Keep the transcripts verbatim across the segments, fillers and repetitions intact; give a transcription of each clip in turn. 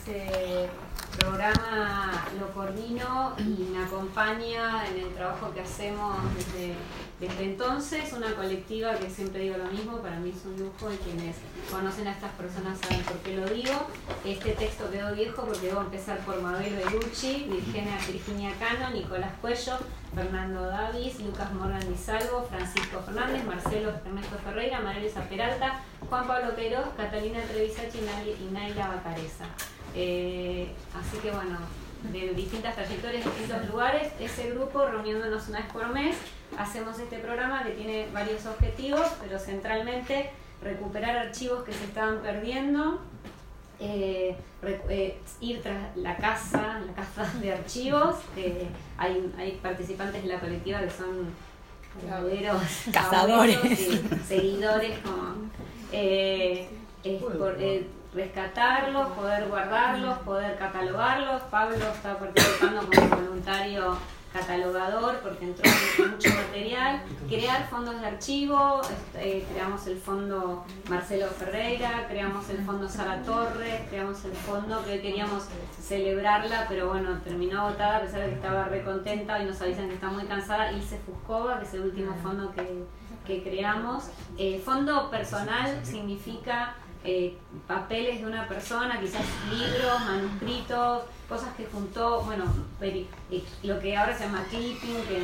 ese programa lo coordino y me acompaña en el trabajo que hacemos desde, desde entonces, una colectiva que siempre digo lo mismo, para mí es un lujo y quienes conocen a estas personas saben por qué lo digo. Este texto quedó viejo porque debo empezar por Mabel Bellucci, Virginia, Virginia Cano, Nicolás Cuello, Fernando Davis, Lucas Morgan Di Salvo, Francisco Fernández, Marcelo Ernesto Ferreira, María Elisa Peralta, Juan Pablo Queiroz, Catalina Trevisachi y Naila Bacareza. Eh, así que bueno, de distintas trayectorias, distintos lugares, ese grupo reuniéndonos una vez por mes, hacemos este programa que tiene varios objetivos, pero centralmente recuperar archivos que se estaban perdiendo, eh, eh, ir tras la casa, la casa de archivos. Eh, hay, hay participantes de la colectiva que son caballeros, cazadores, seguidores, como, eh, es por, eh, rescatarlos, poder guardarlos, poder catalogarlos. Pablo está participando como voluntario catalogador porque entró mucho material, crear fondos de archivo, eh, creamos el fondo Marcelo Ferreira, creamos el fondo Sara Torres, creamos el fondo que hoy queríamos celebrarla, pero bueno, terminó agotada a pesar de que estaba re contenta y nos avisan que está muy cansada. Ilse Fuscova, que es el último fondo que, que creamos. Eh, fondo personal significa Eh, papeles de una persona, quizás libros, manuscritos, cosas que juntó, bueno, peri, eh, lo que ahora se llama clipping, que,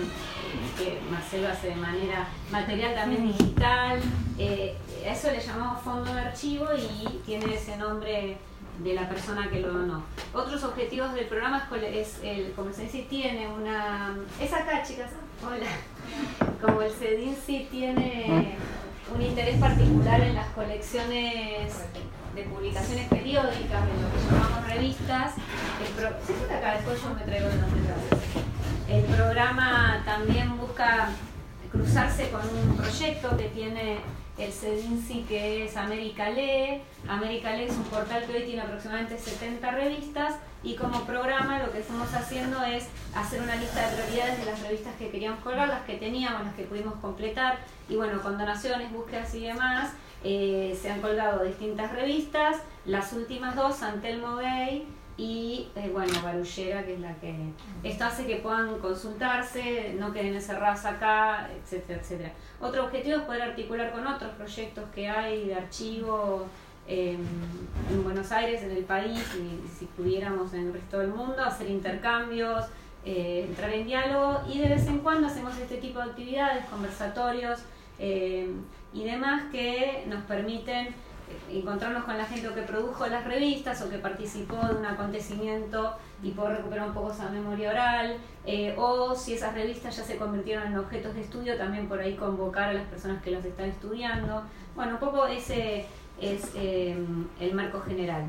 que Marcelo hace de manera material, también digital. Eh, a eso le llamamos fondo de archivo y tiene ese nombre de la persona que lo donó. Otros objetivos del programa es, el, como se dice, tiene una... Es acá, chicas. Hola. Como el CEDINSI tiene un interés particular en las colecciones de publicaciones periódicas, en lo que llamamos revistas. El pro... ¿Sí está acá? Después yo me traigo de notas. El programa también busca cruzarse con un proyecto que tiene el CEDINSI, que es América Lee. América Lee es un portal que hoy tiene aproximadamente setenta revistas, y como programa lo que estamos haciendo es hacer una lista de prioridades de las revistas que queríamos colgar, las que teníamos, las que pudimos completar, y bueno, con donaciones, búsquedas y demás, eh, se han colgado distintas revistas, las últimas dos, San Telmo Gay y eh, bueno, Barullera, que es la que... Esto hace que puedan consultarse, no queden encerradas acá, etcétera, etcétera. Otro objetivo es poder articular con otros proyectos que hay de archivo eh, en Buenos Aires, en el país, y si pudiéramos en el resto del mundo, hacer intercambios, eh, entrar en diálogo, y de vez en cuando hacemos este tipo de actividades, conversatorios eh, y demás, que nos permiten encontrarnos con la gente que produjo las revistas o que participó de un acontecimiento y poder recuperar un poco esa memoria oral, eh, o si esas revistas ya se convirtieron en objetos de estudio, también por ahí convocar a las personas que las están estudiando. Bueno, un poco ese es eh, el marco general.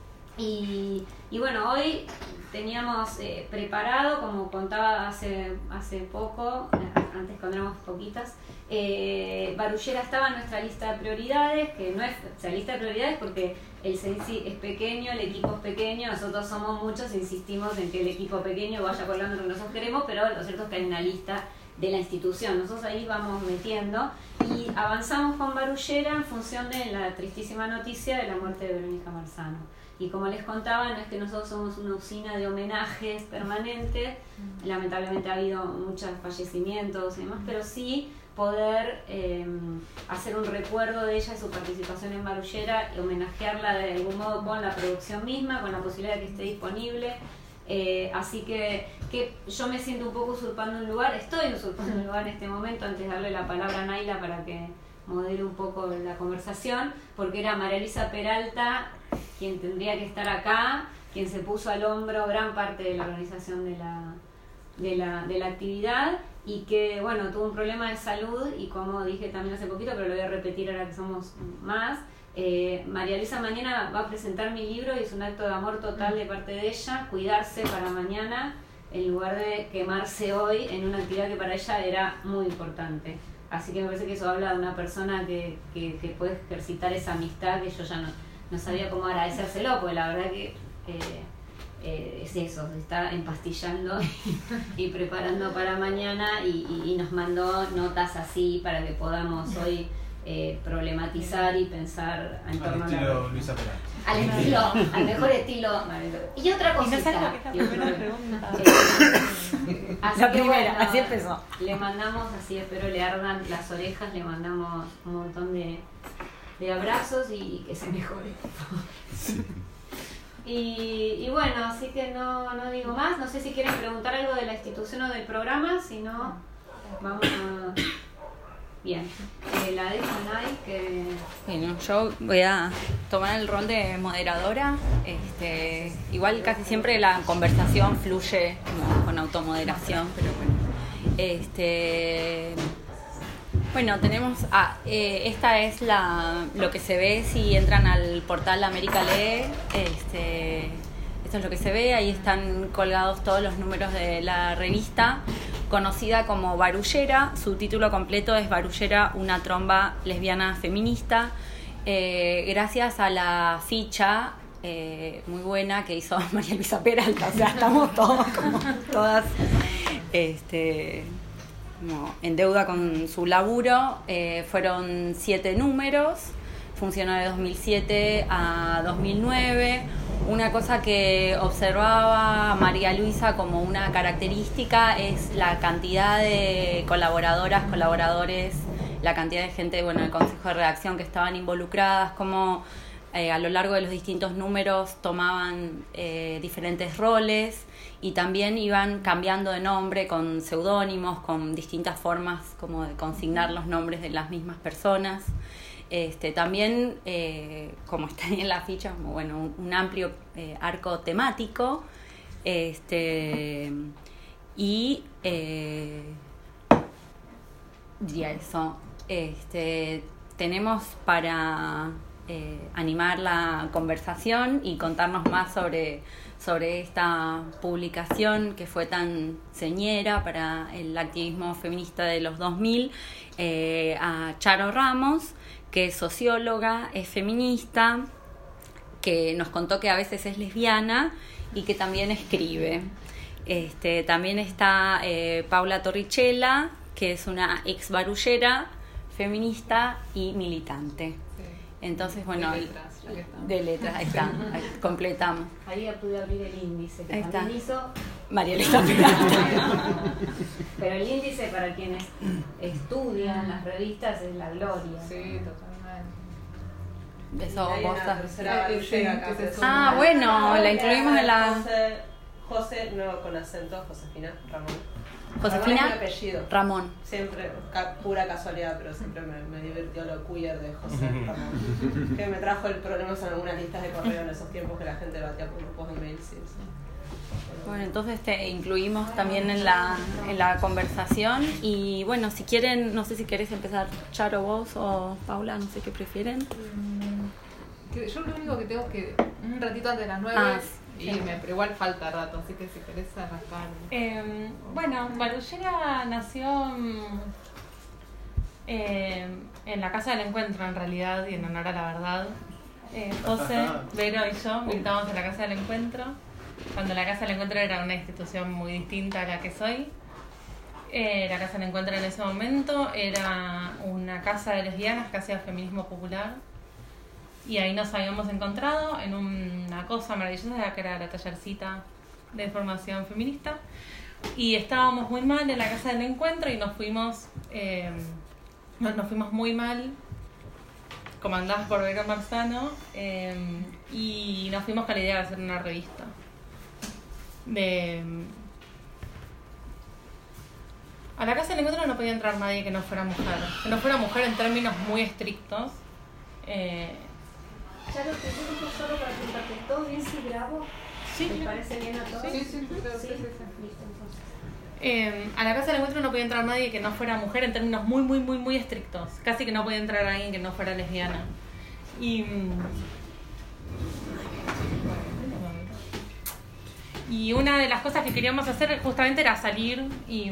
Y, y bueno, hoy teníamos eh, preparado, como contaba hace, hace poco, antes cuando éramos poquitas, eh, Barullera estaba en nuestra lista de prioridades, que no es, o sea, lista de prioridades porque el CEDINSI es pequeño, el equipo es pequeño, nosotros somos muchos e insistimos en que el equipo pequeño vaya colgando lo que nosotros queremos, pero lo cierto es que hay una lista de la institución, nosotros ahí vamos metiendo y avanzamos con Barullera en función de la tristísima noticia de la muerte de Verónica Marzano. Y como les contaba, no es que nosotros somos una usina de homenajes permanentes, lamentablemente ha habido muchos fallecimientos y demás, pero sí poder eh, hacer un recuerdo de ella y su participación en Barullera y homenajearla de algún modo con la producción misma, con la posibilidad de que esté disponible. Eh, así que, que yo me siento un poco usurpando un lugar, estoy usurpando un lugar en este momento, antes de darle la palabra a Naila para que modere un poco la conversación, porque era María Elisa Peralta quien tendría que estar acá, quien se puso al hombro gran parte de la organización de la, de la, de la actividad, y que bueno, tuvo un problema de salud, y como dije también hace poquito, pero lo voy a repetir ahora que somos más, eh, María Elisa mañana va a presentar mi libro y es un acto de amor total de parte de ella, cuidarse para mañana en lugar de quemarse hoy en una actividad que para ella era muy importante. Así que me parece que eso habla de una persona que, que, que puede ejercitar esa amistad que yo ya no, no sabía cómo agradecérselo, porque la verdad que eh, eh, es eso, se está empastillando y, y preparando para mañana, y, y, y nos mandó notas así para que podamos hoy eh, problematizar y pensar en torno al estilo Luisa Perón. Al estilo, al mejor estilo. Y otra cosita. Y no sabes lo que es la primera pregunta. Eh, así la que primera, bueno, así empezó. Le mandamos, así espero le ardan las orejas, le mandamos un montón de, de abrazos y que se mejore. Sí. Y, y bueno, así que no, no digo más. No sé si quieren preguntar algo de la institución o del programa, si no, vamos a... Bien, eh, la dejan ahí que... Bueno, yo voy a tomar el rol de moderadora. Este, igual casi siempre la conversación fluye como con automoderación, pero bueno. Este, bueno, tenemos... Ah, eh, esta es la lo que se ve si entran al portal América Lee. Este, esto es lo que se ve, ahí están colgados todos los números de la revista, conocida como Barullera. Su título completo es Barullera, una tromba lesbiana feminista. Eh, gracias a la ficha eh, muy buena que hizo María Luisa Peralta, o sea, estamos todos como todas este, como en deuda con su laburo. Eh, fueron siete números, funcionó de dos mil siete a dos mil nueve. Una cosa que observaba María Luisa como una característica es la cantidad de colaboradoras, colaboradores, la cantidad de gente, bueno, del consejo de redacción que estaban involucradas, cómo eh, a lo largo de los distintos números tomaban eh, diferentes roles y también iban cambiando de nombre con seudónimos, con distintas formas como de consignar los nombres de las mismas personas. Este, también, eh, como está ahí en la ficha, como, bueno, un, un amplio eh, arco temático, este, y eh, diría eso. Este, tenemos para eh, animar la conversación y contarnos más sobre, sobre esta publicación que fue tan señera para el activismo feminista de los dos mil, eh, a Charo Ramos, que es socióloga, es feminista, que nos contó que a veces es lesbiana y que también escribe. Este, también está eh, Paula Torrichella, que es una ex barullera, feminista y militante. Sí. Entonces, bueno, de letras, la que está. De letras, ahí está, ahí completamos. Ahí ya pude abrir el índice que ahí también está. hizo María Luisa Peralta. Pero el índice para quienes estudian las revistas es la gloria. Sí, totalmente. Eso, vos estás. Ah, bueno, la incluimos en la... José, José, no con acento, Josefina, Ramón. Josefina Ramón es mi apellido. Ramón. Siempre, ca, pura casualidad, pero siempre me, me divirtió lo queer de José Ramón. Que me trajo el problema en algunas listas de correo en esos tiempos que la gente batía por grupos de mail. Sí, sí. Bueno, entonces te incluimos también en la, en la conversación. Y bueno, si quieren, no sé si querés empezar, Charo, vos o Paula, no sé qué prefieren. Yo lo único que tengo es que un ratito antes de las nueve ah, y sí. me, pero igual falta rato, así que si querés arrancar. Eh, bueno, Barullera nació eh, en la Casa del Encuentro en realidad y en honor a la verdad. Eh, José, Vero y yo militábamos en la Casa del Encuentro cuando la Casa del Encuentro era una institución muy distinta a la que soy. Eh, la Casa del Encuentro en ese momento era una casa de lesbianas que hacía feminismo popular. Y ahí nos habíamos encontrado en una cosa maravillosa que era la tallercita de formación feminista. Y estábamos muy mal en la Casa del Encuentro y nos fuimos, eh, nos fuimos muy mal, comandadas por Vero Marzano, eh, y nos fuimos con la idea de hacer una revista. De, a la Casa del Encuentro no podía entrar nadie que no fuera mujer, que no fuera mujer en términos muy estrictos. Eh, Ya lo que yo digo solo para preguntarte, ¿todo bien si grabo? Sí, ¿Te parece bien a todos? Sí, sí, sí, claro, sí, sí, sí. Listo, entonces. Eh, a la Casa del Encuentro no podía entrar nadie que no fuera mujer en términos muy, muy, muy, muy estrictos. Casi que no podía entrar alguien que no fuera lesbiana. Y, y una de las cosas que queríamos hacer justamente era salir y,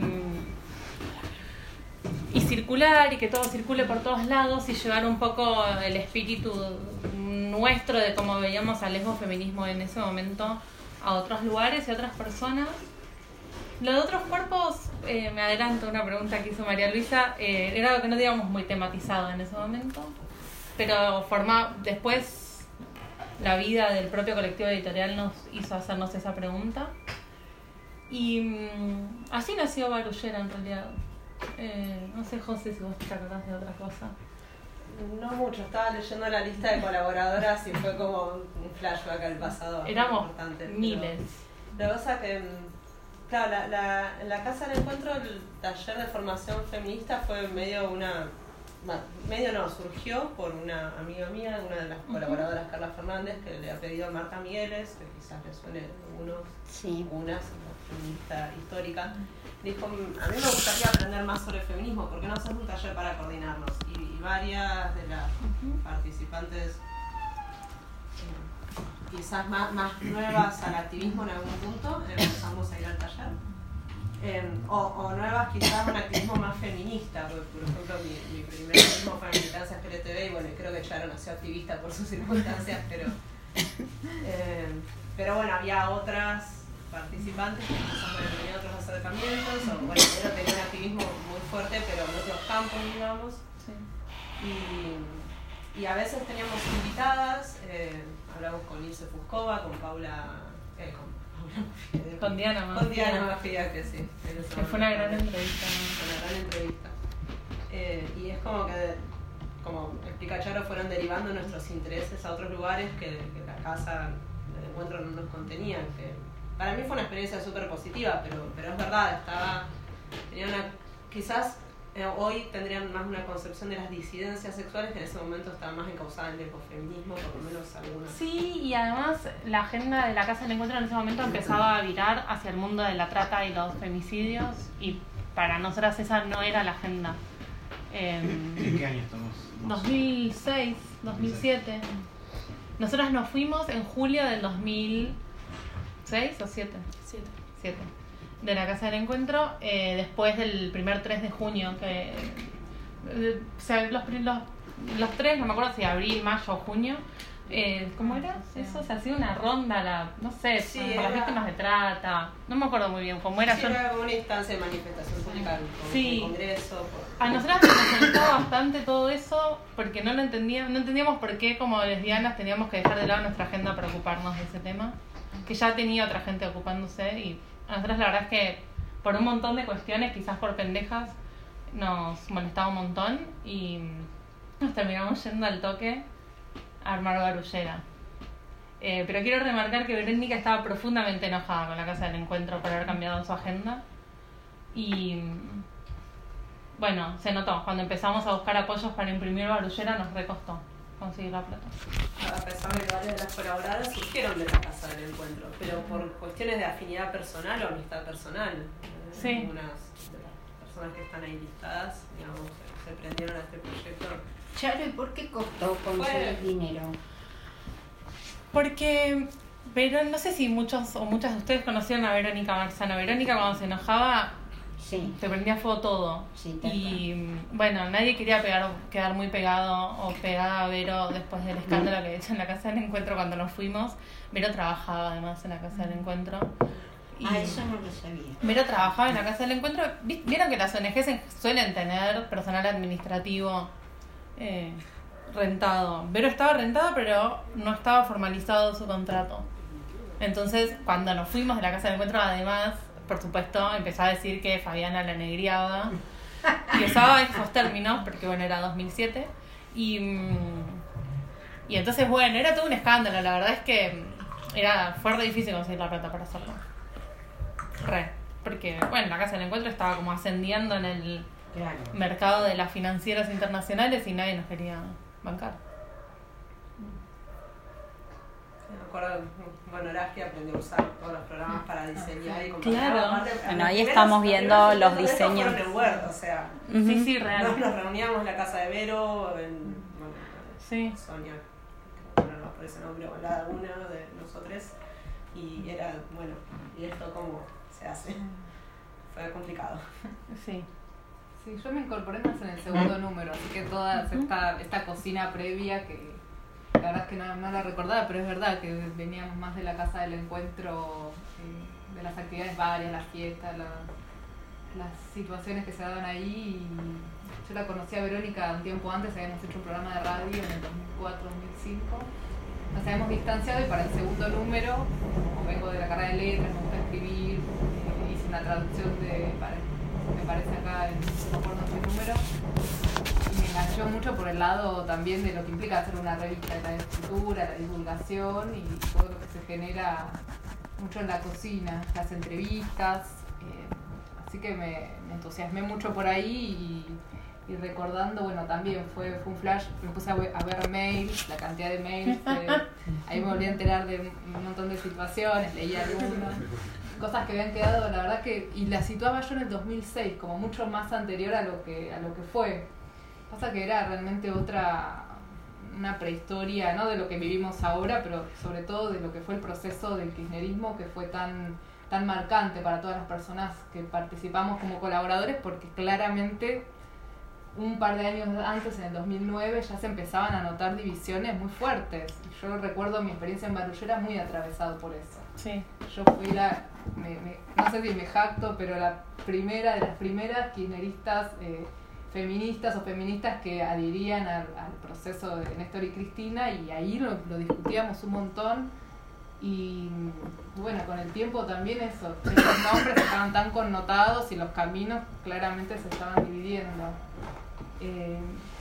y circular y que todo circule por todos lados y llevar un poco el espíritu nuestro de cómo veíamos al lesbofeminismo en ese momento a otros lugares y a otras personas. Lo de otros cuerpos, eh, me adelanto una pregunta que hizo María Luisa, eh, era algo que no teníamos muy tematizado en ese momento, pero forma, después la vida del propio colectivo editorial nos hizo hacernos esa pregunta. Y mmm, así nació Barullera en realidad. Eh, no sé, José, si vos te acordás de otra cosa. No mucho, estaba leyendo la lista de colaboradoras y fue como un flashback al pasado. Éramos importante, miles. La cosa que, claro, la, la, en la Casa del Encuentro, el taller de formación feminista fue medio una, bueno, medio no, surgió por una amiga mía, una de las uh-huh. colaboradoras, Carla Fernández, que le ha pedido a Marta Migueles, que quizás le suene algunos, sí. unas, una feminista histórica. Dijo, a mí me gustaría aprender más sobre feminismo, ¿por qué no hacer un taller para coordinarnos? Y, y varias de las uh-huh. participantes, eh, quizás más, más nuevas al activismo en algún punto, empezamos a ir al taller. Eh, o, o nuevas quizás un activismo más feminista, porque por ejemplo mi, mi primer activismo fue en militancias L G T B y bueno, creo que Charo nació activista por sus circunstancias, pero, eh, pero bueno, había otras participantes que quizás bueno, tenían otros acercamientos, o bueno, Vero tenía un activismo muy fuerte, pero en otros campos, digamos. Sí. Y, y a veces teníamos invitadas, eh, hablamos con Ilse Fuscova, con Paula, eh, con, Paula con Diana Mafia. Con Diana Mafia, que sí. Que fue una gran entrevista, ¿no? Fue una gran entrevista. Eh, y es como que, como explica Charo, fueron derivando nuestros intereses a otros lugares que, que la casa del encuentro no nos contenían, que para mí fue una experiencia súper positiva, pero, pero es verdad, estaba, tenía una, quizás eh, hoy tendrían más una concepción de las disidencias sexuales que en ese momento estaba más encauzada en el ecofeminismo, por lo menos algunas. Sí, y además la agenda de la Casa del Encuentro en ese momento empezaba a virar hacia el mundo de la trata y los femicidios, y para nosotras esa no era la agenda. Eh, ¿En qué año estamos? dos mil seis, dos mil siete. Nosotras nos fuimos en julio del dos mil seis o siete. Siete. Siete. De la Casa del Encuentro, eh, después del primer tres de junio, que eh, o sea, los, los, los tres, no me acuerdo si abril, mayo o junio, eh, ¿cómo era? Eso, se hacía una ronda, la, no sé, sí, por era, las víctimas de trata, no me acuerdo muy bien cómo era. Sí, yo, era como una instancia de manifestación pública, como sí. un congreso. Por... A nosotras nos molestaba bastante todo eso, porque no lo entendíamos, no entendíamos por qué como lesbianas teníamos que dejar de lado nuestra agenda para ocuparnos de ese tema, que ya tenía otra gente ocupándose, y a nosotras la verdad es que por un montón de cuestiones, quizás por pendejas, nos molestaba un montón y nos terminamos yendo al toque a armar Barullera. Eh, pero quiero remarcar que Verónica estaba profundamente enojada con la Casa del Encuentro por haber cambiado su agenda y bueno, se notó. Cuando empezamos a buscar apoyos para imprimir Barullera nos recostó conseguir la plata. A pesar de que varias de las colaboradoras surgieron de la Casa del Encuentro, pero por cuestiones de afinidad personal o amistad personal. Sí. Algunas de las personas que están ahí listadas, digamos, se prendieron a este proyecto. Charo, ¿y por qué costó conseguir Fue... dinero? Porque, pero no sé si muchos o muchas de ustedes conocieron a Verónica Marzano. Verónica cuando se enojaba, sí, te prendía fuego todo. Sí, y bueno, nadie quería pegar, quedar muy pegado o pegada a Vero después del escándalo que había hecho en la Casa del Encuentro cuando nos fuimos. Vero trabajaba además en la Casa del Encuentro. Y ah, eso no lo sabía. Vero trabajaba en la Casa del Encuentro. Vieron que las O N Ges suelen tener personal administrativo eh, rentado. Vero estaba rentada, pero no estaba formalizado su contrato. Entonces, cuando nos fuimos de la Casa del Encuentro, además, por supuesto, empezó a decir que Fabiana la negriaba y usaba esos términos, porque bueno, era dos mil siete. Y, y entonces, bueno, era todo un escándalo. La verdad es que era, fue re difícil conseguir la plata para hacerlo. Re. Porque, bueno, la Casa del Encuentro estaba como ascendiendo en el Claro. mercado de las financieras internacionales y nadie nos quería bancar. Me acuerdo, bueno, Horacio aprendió a usar todos los programas para diseñar y comparar. Claro. Aparte, Bueno, ahí los estamos primeros- viendo los los primeros eventos diseños. fueron en Word, o sea, Ujú. Sí, sí, real. nos, nos reuníamos en la casa de Vero, en bueno, Sí. Sonia, que no nos por ese nombre, o la una de nosotros, y era, bueno, ¿y esto cómo se hace? Fue complicado. Sí. Sí, yo me incorporé más en el segundo número, así que toda esta, esta cocina previa que la verdad es que no, no la recordaba, pero es verdad que veníamos más de la casa del encuentro, eh, de las actividades varias, las fiestas, la, las situaciones que se daban ahí. Y yo la conocí a Verónica un tiempo antes, habíamos hecho un programa de radio en el dos mil cuatro dos mil cinco. Nos habíamos distanciado y para el segundo número, como vengo de la carrera de letras, me gusta escribir, eh, hice una traducción de, para, me parece acá, en, no recuerdo qué número, y me enganchó mucho por el lado también de lo que implica hacer una revista, de la escritura, la divulgación y todo lo que se genera mucho en la cocina, las entrevistas, eh, así que me, me entusiasmé mucho por ahí y Y recordando, bueno, también fue, fue un flash, me puse a ver, a ver mails, la cantidad de mails, eh, ahí me volví a enterar de un montón de situaciones, leí algunas, cosas que habían quedado, la verdad que, y la situaba yo en el dos mil seis, como mucho más anterior a lo que, a lo que fue. Pasa que era realmente otra, una prehistoria, ¿no? De lo que vivimos ahora, pero sobre todo de lo que fue el proceso del kirchnerismo, que fue tan, tan marcante para todas las personas que participamos como colaboradores, porque claramente un par de años antes, en el dos mil nueve, ya se empezaban a notar divisiones muy fuertes. Yo recuerdo mi experiencia en Barullera muy atravesado por eso. Sí. Yo fui la, me, me, no sé si me jacto, pero la primera de las primeras kirchneristas eh, feministas o feministas que adherían al, al proceso de Néstor y Cristina, y ahí lo, lo discutíamos un montón. Y bueno, con el tiempo también eso, esos nombres estaban tan connotados y los caminos claramente se estaban dividiendo. Eh,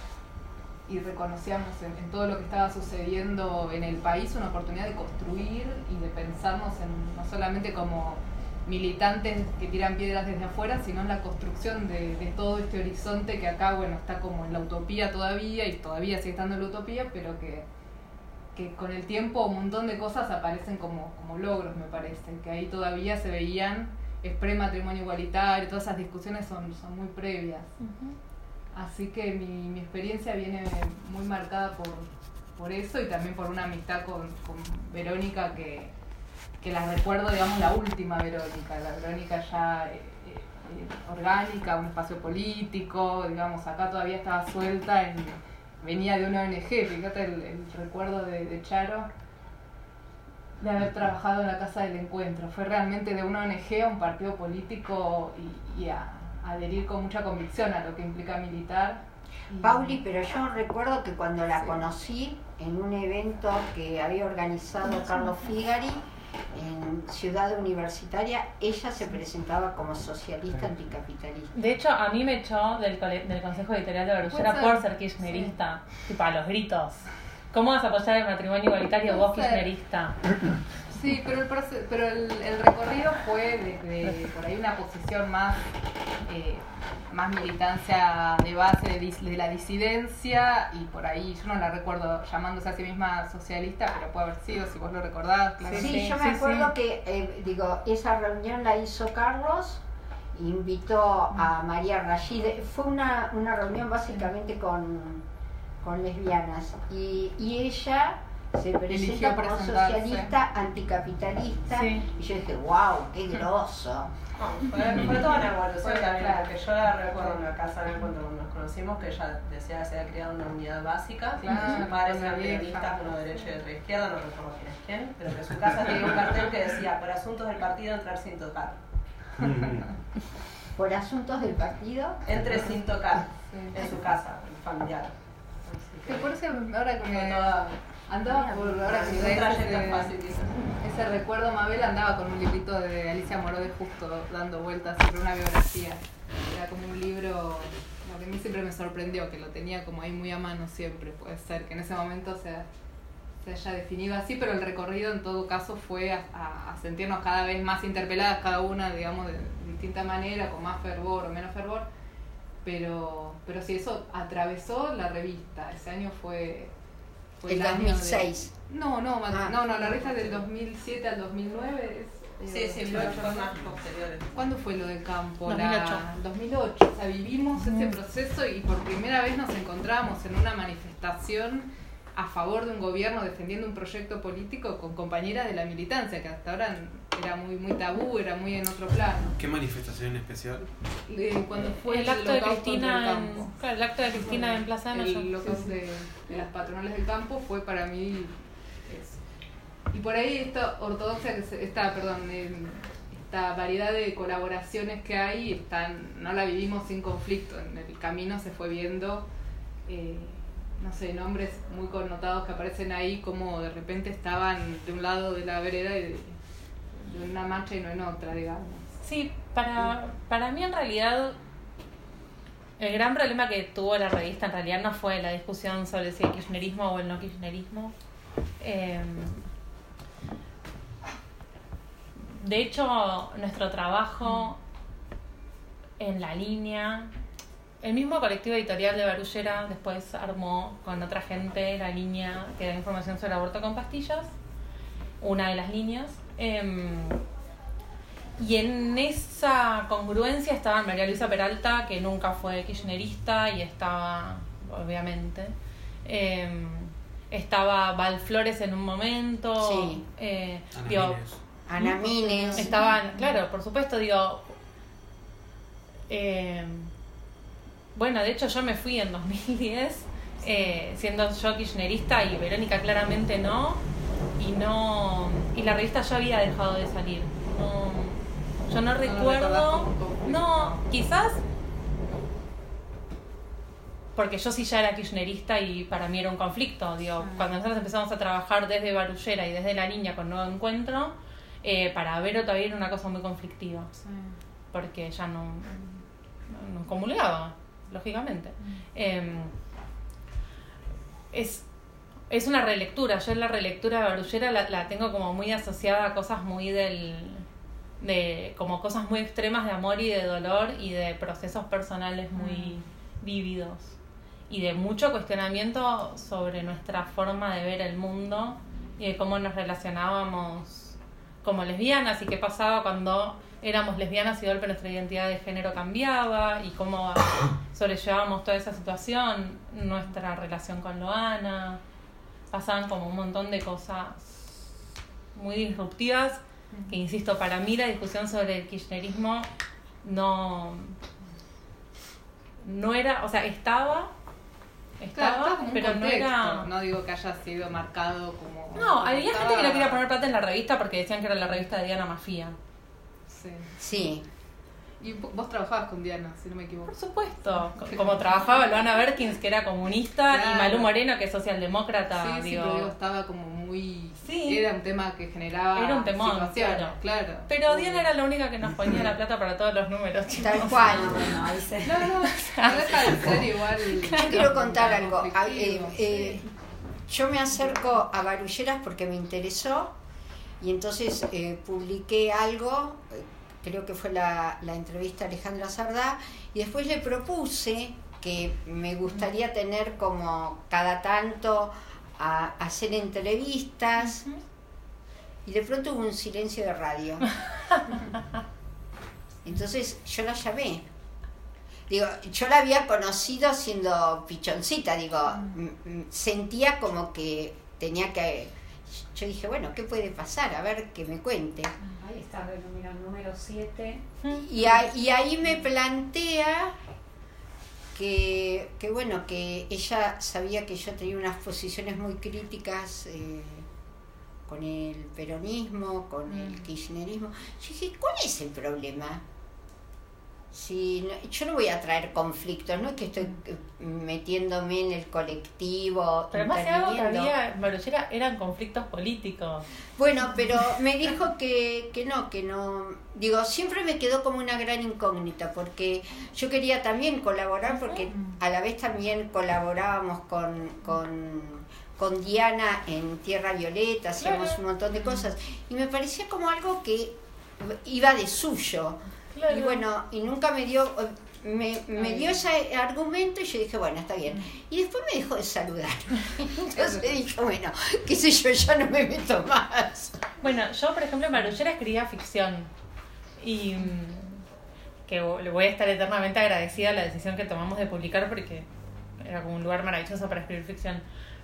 y reconocíamos en, en todo lo que estaba sucediendo en el país una oportunidad de construir y de pensarnos en, no solamente como militantes que tiran piedras desde afuera, sino en la construcción de, de todo este horizonte que acá, bueno, está como en la utopía todavía, y todavía sigue estando en la utopía, pero que, que con el tiempo un montón de cosas aparecen como, como logros, me parece, que ahí todavía se veían, es pre-matrimonio igualitario, todas esas discusiones son, son muy previas. Uh-huh. Así que mi, mi experiencia viene muy marcada por, por eso, y también por una amistad con, con Verónica que, que la recuerdo, digamos, la última Verónica, la Verónica ya eh, eh, orgánica, un espacio político, digamos, acá todavía estaba suelta, en, venía de una O N G, fíjate el, el recuerdo de, de Charo, de haber trabajado en la Casa del Encuentro, fue realmente de una O N G a un partido político y, y a adherir con mucha convicción a lo que implica militar. Pauli, pero yo recuerdo que cuando la sí. conocí en un evento que había organizado Carlos Figari en Ciudad Universitaria, ella se presentaba como socialista anticapitalista. De hecho, a mí me echó del, del Consejo Editorial de Barullera por ser kirchnerista, sí. tipo a los gritos. ¿Cómo vas a apoyar el matrimonio igualitario vos, kirchnerista? Sí, pero el proceso, pero el, el recorrido fue desde por ahí una posición más eh, más militancia de base de, de la disidencia, y por ahí yo no la recuerdo llamándose a sí misma socialista, pero puede haber sido, si vos lo recordás. Claro. Sí, sí, yo me sí, acuerdo sí. que eh, digo, esa reunión la hizo Carlos, invitó a María Rashid, fue una, una reunión básicamente con, con lesbianas, y, y ella se presenta como socialista anticapitalista, sí. y yo dije, wow, qué grosso. No, fue, fue toda una evolución también, claro. Porque yo la recuerdo en la casa de cuando nos conocimos, que ella decía que se había creado una unidad básica, claro, sus padres eran periodistas, uno de derecha y otro de izquierda, no recuerdo quién es quién, pero que su casa tenía un cartel que decía, por asuntos del partido entrar sin tocar. ¿Por asuntos del partido? Entre sin tocar, sí. En su casa, familiar. Que por eso ahora que me andaba por ahora que me da ese, ese recuerdo, Mabel andaba con un librito de Alicia Moró de Justo dando vueltas sobre una biografía. Era como un libro, lo que a mí siempre me sorprendió, que lo tenía como ahí muy a mano siempre. Puede ser que en ese momento se, se haya definido así, pero el recorrido en todo caso fue a, a, a sentirnos cada vez más interpeladas, cada una, digamos, de, de distinta manera, con más fervor o menos fervor. Pero, pero sí, eso atravesó la revista. Ese año fue... fue el, el dos mil seis. De, no, no, ah, no, no, la revista del dos mil siete al dos mil nueve. Es, sí, eh, sí, fue más posteriores. ¿Cuándo fue lo del campo? dos mil ocho. La, dos mil ocho. O sea, vivimos mm. ese proceso y por primera vez nos encontramos en una manifestación a favor de un gobierno, defendiendo un proyecto político con compañeras de la militancia, que hasta ahora era muy muy tabú, era muy en otro plano. ¿Qué manifestación en especial? Eh, cuando fue el acto de lockout contra Cristina el en, campo. claro, el acto de Cristina en Plaza de Mayo. El lockout de, de las patronales del campo fue para mí eso. Y por ahí esta ortodoxia, que se, esta, perdón, eh, esta variedad de colaboraciones que hay, están, no la vivimos sin conflicto. En el camino se fue viendo, eh, no sé, nombres muy connotados que aparecen ahí, como de repente estaban de un lado de la vereda y de, de una marcha y no en otra, digamos. Sí, para, para mí en realidad el gran problema que tuvo la revista en realidad no fue la discusión sobre si el kirchnerismo o el no kirchnerismo. Eh, de hecho, nuestro trabajo en la línea, el mismo colectivo editorial de Barullera después armó con otra gente la línea que da información sobre aborto con pastillas, una de las líneas. Eh, Y en esa congruencia estaba María Luisa Peralta, que nunca fue kirchnerista y estaba, obviamente, eh, estaba Val Flores en un momento, Sí. eh, Ana digo, Mínez. Ana Mínez. estaban, claro, por supuesto, digo, eh, bueno, de hecho yo me fui en dos mil diez, eh, siendo yo kirchnerista y Verónica claramente no, y no, y la revista ya había dejado de salir, no. Yo no recuerdo, no, quizás porque yo sí ya era kirchnerista y para mí era un conflicto, digo, cuando nosotros empezamos a trabajar desde Barullera y desde La Línea con Nuevo Encuentro, eh, para Vero todavía era una cosa muy conflictiva, porque ya no, no comulgaba, lógicamente. Eh, es, es una relectura, yo la relectura de Barullera la, la tengo como muy asociada a cosas muy del... de como cosas muy extremas de amor y de dolor y de procesos personales muy mm. vívidos y de mucho cuestionamiento sobre nuestra forma de ver el mundo y de cómo nos relacionábamos como lesbianas y qué pasaba cuando éramos lesbianas y de golpe nuestra identidad de género cambiaba y cómo sobrellevábamos toda esa situación, nuestra relación con Loana, pasaban como un montón de cosas muy disruptivas. Que insisto, para mí la discusión sobre el kirchnerismo no no era, o sea, estaba estaba, Claro, como un pero contexto. no era, no digo que haya sido marcado como no, había estaba... gente que no quería poner plata en la revista porque decían que era la revista de Diana Mafía. Sí. Sí. Y vos trabajabas con Diana, si no me equivoco. Por supuesto, como trabajaba Loana Berkins, que era comunista, Claro. y Malú Moreno, que es socialdemócrata, Sí, sí, digo. pero digo, estaba como muy... Sí. Era un tema que generaba Era un temón, situaciones, claro. claro. Pero Diana era la única que nos ponía la plata para todos los números, chicos. Tal cual. Bueno, ahí se... No, no, no deja de ser igual... Yo quiero contar algo. Ay, eh, conflictivo, eh, yo me acerco a Barulleras porque me interesó y entonces eh, publiqué algo, eh, creo que fue la, la entrevista a Alejandra Sardá, y después le propuse que me gustaría tener como cada tanto a, a hacer entrevistas, y de pronto hubo un silencio de radio. Entonces yo la llamé. Digo, yo la había conocido siendo pichoncita, digo, m- m- sentía como que tenía que... Yo dije, bueno, ¿qué puede pasar? A ver, que me cuente. Ahí está, mira, el número siete. Y, a- y ahí me plantea que, que, bueno, que ella sabía que yo tenía unas posiciones muy críticas eh, con el peronismo, con el kirchnerismo. Yo dije, ¿cuál es el problema? Si no- yo no voy a traer conflictos, no es que estoy eh, metiéndome en el colectivo, Pero más de algo que interviniendo. había en Barullera eran conflictos políticos. Bueno, pero me dijo que, que no, que no. Digo, siempre me quedó como una gran incógnita, porque yo quería también colaborar, porque a la vez también colaborábamos con, con, con Diana en Tierra Violeta, hacíamos Claro. un montón de cosas, y me parecía como algo que iba de suyo. Claro. Y bueno, y nunca me dio, me, me dio ese argumento y yo dije, bueno, está bien. Y después me dejó de saludar. Entonces dije, bueno, qué sé yo, ya no me meto más. Bueno, yo por ejemplo en Barullera escribía ficción y mm, que le voy a estar eternamente agradecida a la decisión que tomamos de publicar porque era como un lugar maravilloso para escribir ficción.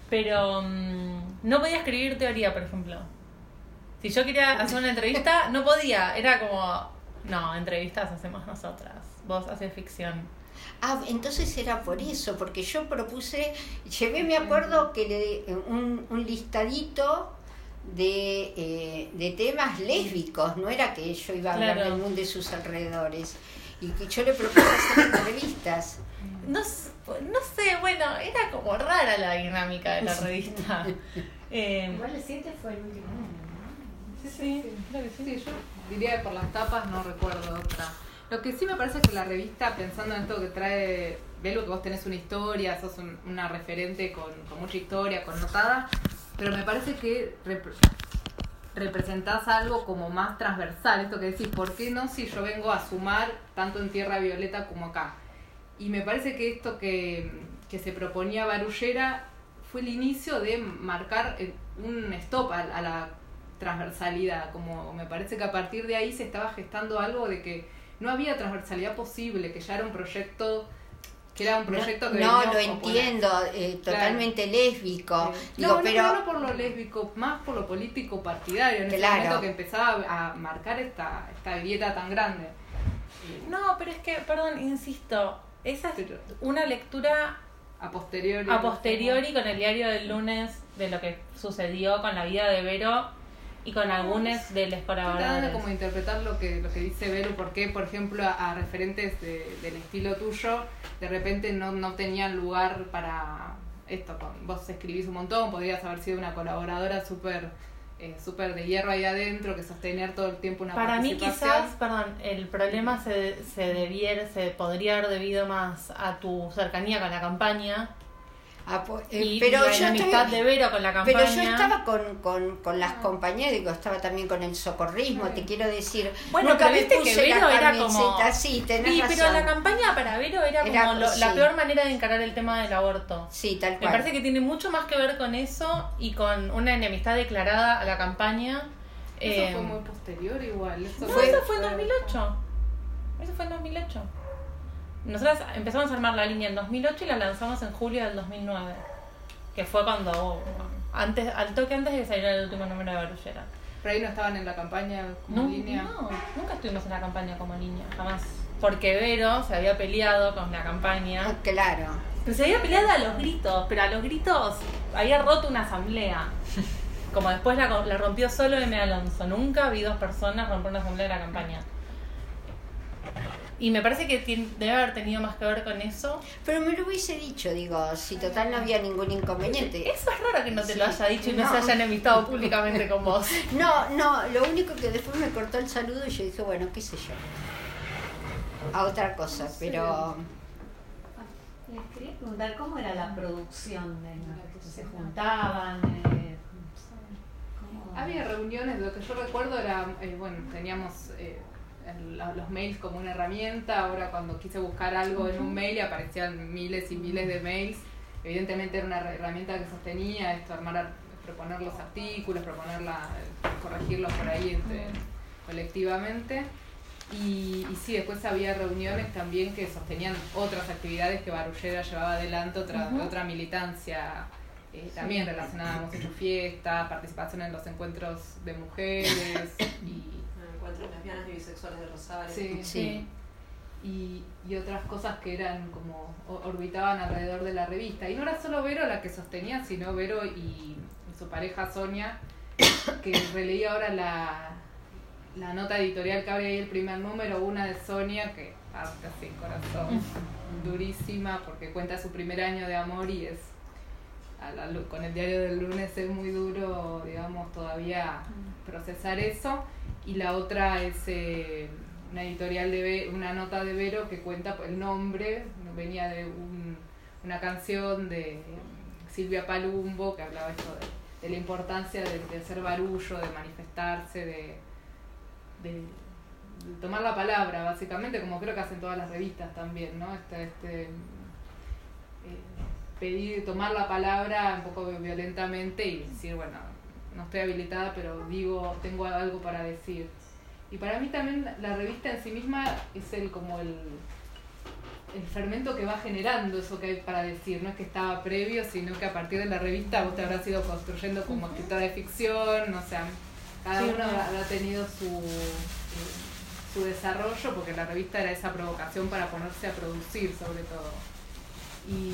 pero um, no podía escribir teoría, por ejemplo. Si yo quería hacer una entrevista, no podía. Era como, no, entrevistas hacemos nosotras. Vos haces ficción. Ah, entonces era por eso, porque yo propuse, llevé, me acuerdo que le, un, un listadito de, eh, de temas lésbicos, no era que yo iba a hablar Claro. del mundo de sus alrededores, y que yo le propuse hacer entrevistas. No, s- no sé, bueno, era como rara la dinámica de la revista. Eh, Igual el siete fue el último número, Sí, Sí, sí, creo que sí. sí, yo diría que por las tapas no recuerdo otra. Lo que sí me parece es que la revista, pensando en esto que trae, Belu, que vos tenés una historia, sos un- una referente con, con mucha historia, connotada, pero me parece que rep- representás algo como más transversal, esto que decís, ¿por qué no si yo vengo a sumar tanto en Tierra Violeta como acá? Y me parece que esto que, que se proponía Barullera fue el inicio de marcar eh, un stop a, a la transversalidad, como me parece que a partir de ahí se estaba gestando algo de que no había transversalidad posible, que ya era un proyecto, que era un proyecto que No, venía lo a oponer. entiendo, eh, totalmente lésbico. Sí. Digo, no, no, pero no por lo lésbico, más por lo político partidario, en ese Claro. momento que empezaba a marcar esta, esta grieta tan grande. No, pero es que, perdón, insisto, esa es Pero- una lectura A posteriori. a posteriori con el diario del lunes de lo que sucedió con la vida de Vero y con algunos de los Estoy tratando de colaboradores. como interpretar lo que, lo que dice Vero, porque, por ejemplo, a, a referentes de- del estilo tuyo, de repente no, no tenían lugar para esto. Con, vos escribís un montón, podrías haber sido una colaboradora súper eh, súper de hierro ahí adentro, que sostener todo el tiempo una Para mí participación. quizás, perdón, el problema se, se debiera, se podría haber debido más a tu cercanía con la campaña ah, po- eh, y, pero y la yo enemistad estoy- de Vero con la campaña. Pero yo estaba con, con, con las compañeras, digo, estaba también con el socorrismo, te quiero decir. Bueno, nunca pero me viste puse que Vero la era camiseta, como... sí, tenés Sí, razón. pero la campaña para Vero era, Era- como lo- la sí. peor manera de encarar el tema del aborto. Sí, tal Me cual. parece que tiene mucho más que ver con eso y con una enemistad declarada a la campaña. Eso Eh, fue muy posterior igual. Eso No, fue- eso fue en dos mil ocho. Eso fue en dos mil ocho. Nosotras empezamos a armar la línea en dos mil ocho y la lanzamos en julio del dos mil nueve. Que fue cuando, antes, al toque antes de que saliera el último número de Barullera. Pero ahí no estaban en la campaña como No, línea. no, nunca estuvimos en la campaña como línea, jamás. Porque Vero se había peleado con la campaña. Ah, claro. Pero se había peleado a los gritos, pero a los gritos había roto una asamblea. Como después la, la rompió solo M. Alonso. Nunca vi dos personas romper una asamblea de la campaña. Y me parece que tiene- debe haber tenido más que ver con eso. Pero me lo hubiese dicho, digo, si total no había ningún inconveniente. Eso es raro que no te lo Sí. haya dicho y no, No. se haya enemistado públicamente con vos. No, no, lo único que después me cortó el saludo y yo dije, bueno, qué sé yo. A otra cosa, pero... Les quería preguntar cómo era la producción de la- se juntaban, eh, ¿cómo? Había reuniones, lo que yo recuerdo era, eh, bueno, teníamos eh, el- los mails como una herramienta. Ahora cuando quise buscar algo en un mail aparecían miles y miles de mails. Evidentemente era una re- herramienta que sostenía esto, armar, ar- proponer los artículos, proponer la, corregirlos por ahí entre, colectivamente. Y, y sí, después había reuniones también que sostenían otras actividades que Barullera llevaba adelante, otra, Ujú. otra militancia eh, también relacionada, hemos hecho fiestas, participación en los encuentros de mujeres y, Encuentros lesbianas y bisexuales de Rosario. sí, Sí. y, y otras cosas que eran como o- orbitaban alrededor de la revista. Y no era solo Vero la que sostenía, sino Vero y, y su pareja Sonia, que releí ahora la, la nota editorial que abre ahí el primer número, una de Sonia, que parte así, corazón, durísima, porque cuenta su primer año de amor y es, a la lu- con el diario del lunes es muy duro, digamos, todavía procesar eso. Y la otra es eh, una editorial de Ve- una nota de Vero que cuenta el nombre, venía de un- una canción de Silvia Palumbo que hablaba esto de, de la importancia de, de hacer barullo, de manifestarse, de, de, de tomar la palabra, básicamente, como creo que hacen todas las revistas también, ¿no? Este, este eh, pedir, tomar la palabra un poco violentamente y decir, bueno, no estoy habilitada, pero digo, tengo algo para decir. Y para mí también la revista en sí misma es el como el, el fermento que va generando eso que hay para decir. No es que estaba previo, sino que a partir de la revista vos te habrás ido construyendo como escritora de ficción, o sea, cada Sí, uno ¿no? habrá tenido su, eh, su desarrollo, porque la revista era esa provocación para ponerse a producir sobre todo. Y,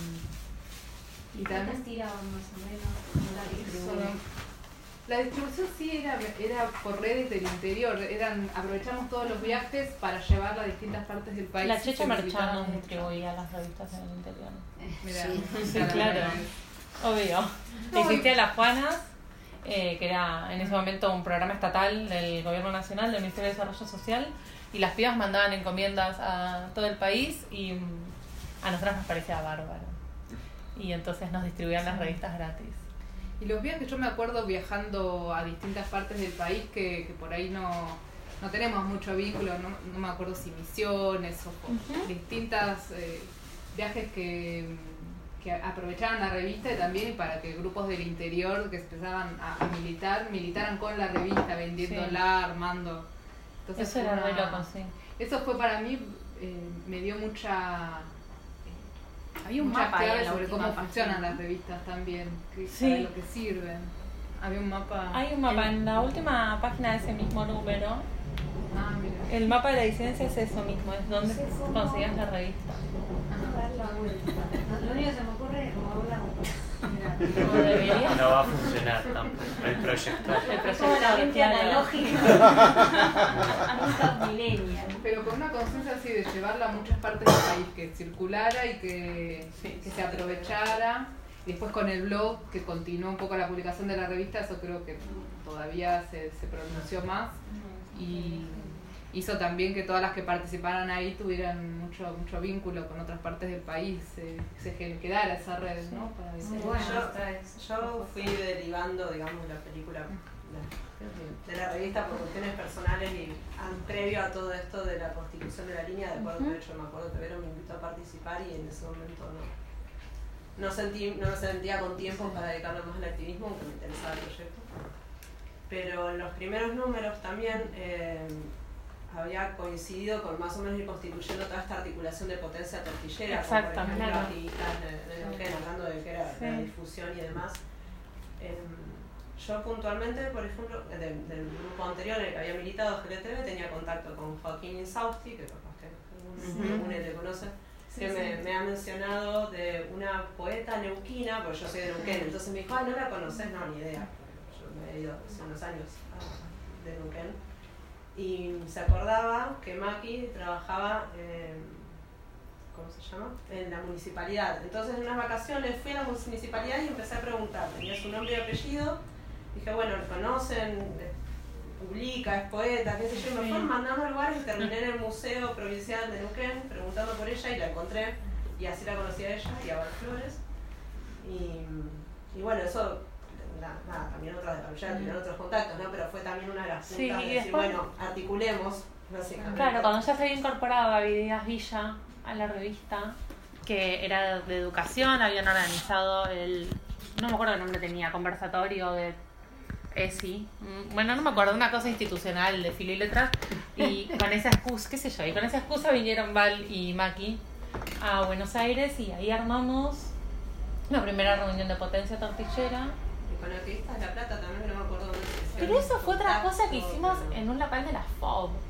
y ¿Y también... cuántas tiraban más o menos? La distribución. La distribución sí era, era por redes del interior, eran aprovechamos todos los viajes para llevarla a distintas partes del país. La y Checha se Merchán visitaba nos mucho. distribuía las revistas en el interior. Mirá, Sí. Sí, claro. Obvio. No, Existía Las Juanas, eh, que era en ese momento un programa estatal del Gobierno Nacional, del Ministerio de Desarrollo Social, y las pibas mandaban encomiendas a todo el país y mm, a nosotras nos parecía bárbaro. Y entonces nos distribuían las revistas gratis. Y los viajes, yo me acuerdo viajando a distintas partes del país que, que por ahí no, no tenemos mucho vínculo, no, no me acuerdo si misiones o Ujú. distintas eh, viajes que, que aprovechaban la revista y también y para que grupos del interior que empezaban a, a militar, militaran con la revista, vendiéndola, armando. Entonces Eso era fue re una- loco, sí. Eso fue para mí, eh, me dio mucha... Había un muchas mapa ahí en claves la sobre última cómo página. funcionan las revistas también, que, Sí. para lo que sirven. Había un mapa... Hay un mapa en la última página de ese mismo número. Ah, mira. El mapa de la disidencia es eso mismo, es donde Sí, ¿cómo? conseguías la revista. Dar la vuelta. Lo único que se me ocurre es mover la vuelta. No debería. No va a funcionar tampoco. El proyector. El Como la proyector, mente claro. analógica. Amigas millennial. Pero con una conciencia así de llevarla a muchas partes del país, que circulara y que, Sí. que se aprovechara. Y después con el blog, que continuó un poco la publicación de la revista, eso creo que todavía se, se pronunció más. Y hizo también que todas las que participaran ahí tuvieran mucho mucho vínculo con otras partes del país, se, se gen- quedara esa red, ¿no? Para Sí, decir, bueno, yo, esta es- yo fui derivando, digamos, la película la- de la revista por cuestiones personales y an- previo a todo esto de la constitución de la línea, de acuerdo, de hecho me acuerdo que Vero me invitó a participar y en ese momento no, no, sentí, no me sentía con tiempo para dedicarme más al activismo, aunque me interesaba el proyecto. Pero en los primeros números también eh, había coincidido con más o menos ir constituyendo toda esta articulación de potencia tortillera, como por Exactamente. ejemplo activistas de, de Neuquén, hablando de que era Sí. la difusión y demás. Eh, yo puntualmente, por ejemplo, de- del grupo anterior en el que había militado, G L T V, tenía contacto con Joaquín Insausti, que capaz que algunos Ujú. algunos le conocen, Sí, que sí. me, me ha mencionado de una poeta neuquina, porque yo soy de Neuquén, entonces me dijo, ah, ¿no la conoces? No, ni idea. Yo me he ido hace unos años a- de Neuquén. Y se acordaba que Maki trabajaba en, ¿cómo se llama? En la municipalidad. Entonces en unas vacaciones fui a la municipalidad y empecé a preguntar. Tenía su nombre y apellido. Dije, bueno, ¿lo conocen? Publica, es poeta, qué sé yo. Y me fueron mandando a lugares y terminé en el Museo Provincial de Neuquén preguntando por ella y la encontré. Y así la conocí a ella y a Val Flores. Y, y bueno, eso, nada, nada también otras de ya tuvieron otros contactos, ¿no? Pero fue también una de las puntas Sí, de y decir, después- bueno, articulemos, básicamente. Claro, cuando ya se había incorporado Gaby Díaz Villa a la revista, que era de educación, habían organizado el, no me acuerdo qué nombre tenía, conversatorio de E S I, mm, bueno, no me acuerdo, una cosa institucional de filo y letras, y con esa excusa, qué sé yo, y con esa excusa vinieron Val y Maki a Buenos Aires y ahí armamos la primera reunión de potencia tortillera. Y con activistas de La Plata también, no me acuerdo dónde se hicieron Pero eso fue otra contactos, cosa que hicimos pero- en un local de la F O B.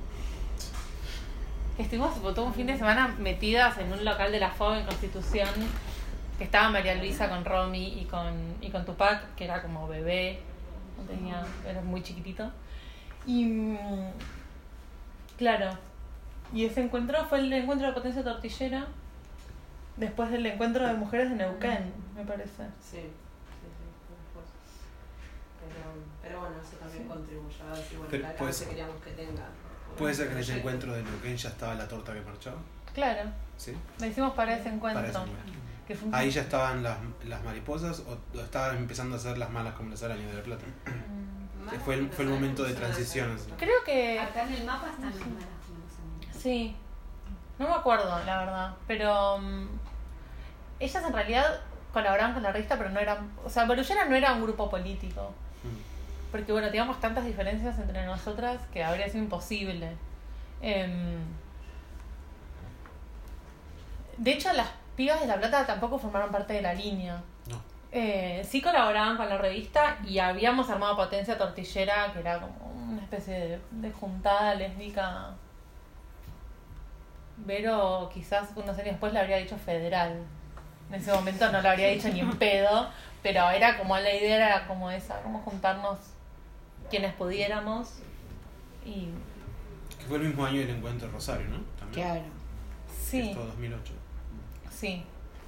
Que estuvimos tipo, todo un fin de semana metidas en un local de la F O B en Constitución, que estaba María Luisa con Romy y con, y con Tupac, que era como bebé, no tenía, era muy chiquitito. Y mm, claro, y ese encuentro fue el encuentro de potencia tortillera, después del encuentro de mujeres de Neuquén, me parece. Sí, sí, sí, fue después. Pero, pero bueno, eso también contribuyó a decir, bueno, Pero el puede alcance ser- que queríamos que tenga. ¿Puede ser que en ese Proyecto. encuentro de Neuquén ya estaba la torta que marchaba? Claro, ¿Sí? lo hicimos para ese encuentro. Para ese encuentro. Que fue un- ¿Ahí ya estaban las, las mariposas o, o estaban empezando a ser las malas como las arañas de La Plata? Mm. Más Fue el, fue el o menos, momento de eso debe transición. ser. así. Creo que Acá en el mapa están las malas conversaciones. sí, no me acuerdo la verdad, pero um, ellas en realidad colaboraban con la revista, pero no eran, o sea, Bolullera no era un grupo político, Mm. porque bueno, teníamos tantas diferencias entre nosotras que habría sido imposible. Em, De hecho, las pibas de La Plata tampoco formaron parte de la línea. No. Eh, sí colaboraban con la revista y habíamos armado Potencia Tortillera, que era como una especie de, de juntada lésbica. Vero quizás unos años después le habría dicho Federal. En ese momento no lo habría dicho ni en pedo, pero era como la idea era como esa, como juntarnos quienes pudiéramos. Y Que fue el mismo año del encuentro de Rosario, ¿no? También. Claro. sí, Esto dos mil ocho. sí.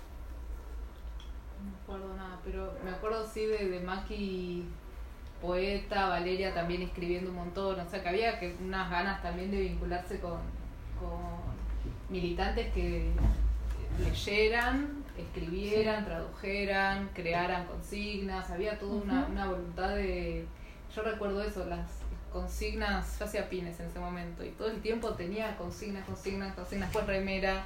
No me acuerdo nada, pero me acuerdo sí de, de Maki poeta, Valeria también escribiendo un montón, o sea que había que unas ganas también de vincularse con, con militantes que leyeran, escribieran, tradujeran, crearan consignas, había toda una, Ujú. una voluntad de... Yo recuerdo eso, las consignas, yo hacía pines en ese momento y todo el tiempo tenía consignas, consignas, consignas, pues remera.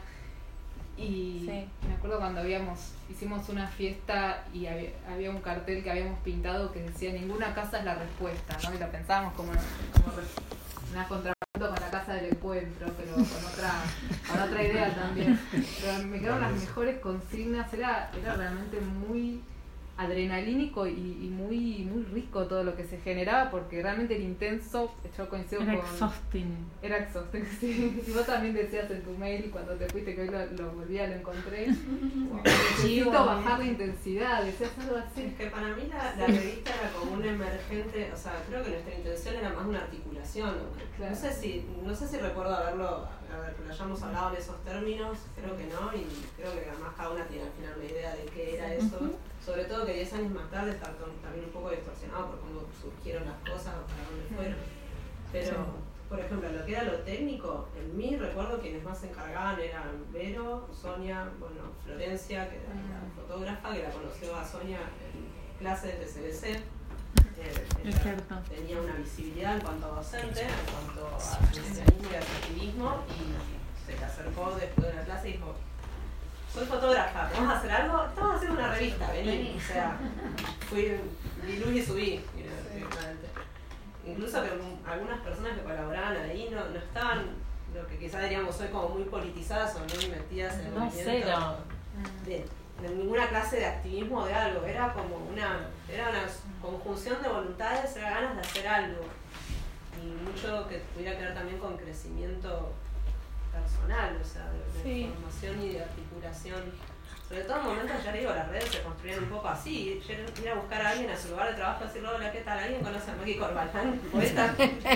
Y Sí. me acuerdo cuando habíamos hicimos una fiesta y había, había un cartel que habíamos pintado que decía ninguna casa es la respuesta, ¿no? Y lo pensábamos como, como re- una contrapunto con la casa del encuentro, pero con otra, con otra idea también. Pero me quedaron las mejores consignas, era, era realmente muy adrenalínico y, y muy, muy rico todo lo que se generaba porque realmente era intenso, yo coincido Era con... exhausting. Era exhausting, sí. Y vos también decías en tu mail cuando te fuiste que hoy lo, lo volví a lo encontré. Necesito bajar la intensidad, decías algo así. Es que para mí la, la revista era como un emergente, o sea, creo que nuestra intención era más una articulación. aunque Claro. No sé si, no sé si recuerdo haberlo, a ver, que lo hayamos hablado en esos términos, creo que no, y creo que además cada una tiene al final una idea de qué era eso. Sobre todo que diez años más tarde está con- también un poco distorsionado por cómo surgieron las cosas o para dónde fueron. Pero, por ejemplo, lo que era lo técnico, en mí recuerdo quienes más se encargaban eran Vero, Sonia, bueno, Florencia, que era la fotógrafa, que la conoció a Sonia en clases de C B C. Eh, Es ella cierto. tenía una visibilidad en cuanto a docente, en cuanto a cristianismo y a activismo, y se le acercó después de la clase y dijo: soy fotógrafa, ¿vamos a hacer algo? Estamos haciendo una revista, vení. O sea, fui, di luz y subí. directamente. Incluso que algunas personas que colaboraban ahí no, no estaban, lo que quizás diríamos hoy, como muy politizadas o muy metidas en el No, movimiento cero. de, de ninguna clase de activismo o de algo. Era como una, era una conjunción de voluntades, era ganas de hacer algo. Y mucho que tuviera que ver también con crecimiento personal, o sea, de, de Sí. formación y de articulación. Sobre todo en momentos, ya digo, las redes se construían un poco así. Yo ir a buscar a alguien a su lugar de trabajo y decirle: hola, ¿qué tal? ¿Alguien conoce a Maki Corbalán? ¿Poeta? O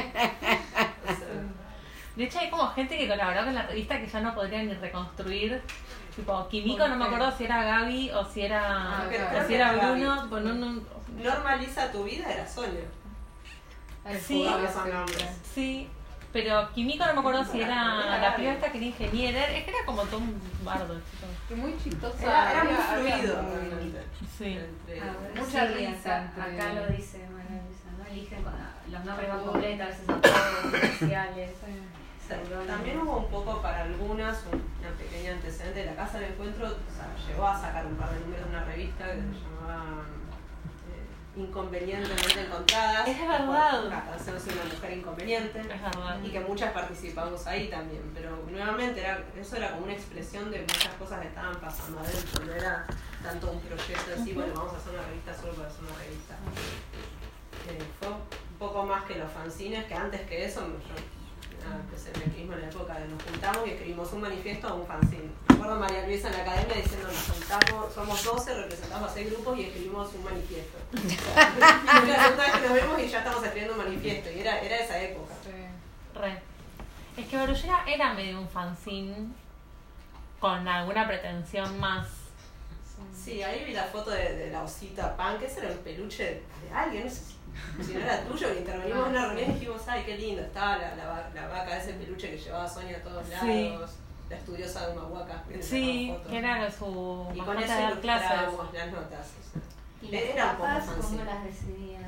sea, De hecho hay como gente que colaboró con la revista que ya no podría ni reconstruir. Tipo, Kimiko, no me acuerdo si era Gaby o si era, Ah, o claro. si era Creo que era Bruno. Gaby. Pues no, no- normaliza tu vida era Sonia. Ay, Sí. jugaba Esos siempre. nombres. sí, pero Kimiko no me acuerdo si era Era la Gaby. piba esta que era ingeniera. Es que era como todo un bardo, chicos. Que muy chistosa. Era, era muy había- había fluido muy- realmente. Sí. Entre- Ah, bueno, Mucha sí, risa acá, entre- acá lo dice María Luisa, ¿no? Eligen con la- los nombres van completos, a veces son todos especiales. También hubo un poco para algunas una pequeña antecedente. La Casa del Encuentro, o sea, llegó a sacar un par de números de una revista que se llamaba eh, Inconvenientemente Encontradas. Es verdad. Por ser una mujer inconveniente. Es verdad. Y que muchas participamos ahí también, pero nuevamente era, eso era como una expresión de muchas cosas que estaban pasando adentro, no era tanto un proyecto así, bueno, vamos a hacer una revista solo para hacer una revista. Eh, fue un poco más que los fanzines, que antes que eso, yo nada, empecé el mecanismo en la época de nos juntamos y escribimos un manifiesto o un fanzine. Recuerdo a María Luisa en la academia diciendo: nos juntamos, somos doce, representamos a seis grupos y escribimos un manifiesto. Es la segunda vez que nos vemos y ya estamos escribiendo un manifiesto, y era, era esa época. Sí. Re. Es que Barullera era medio un fanzine con alguna pretensión más. Sí, ahí vi la foto de, de la osita pan, que ese era un peluche de alguien, no sé si, si no era tuyo, que intervenimos en una reunión y dijimos: ay, qué lindo, estaba la, la, va- la vaca, ese peluche que llevaba Sonia a todos lados, Sí. la estudiosa de Humahuaca. que le Sí, sacaba fotos. que era su Y con mascota eso de dar clases. ilustrábamos las notas. O sea. ¿Y las Era un poco tapas cómo fanzine. las decidían?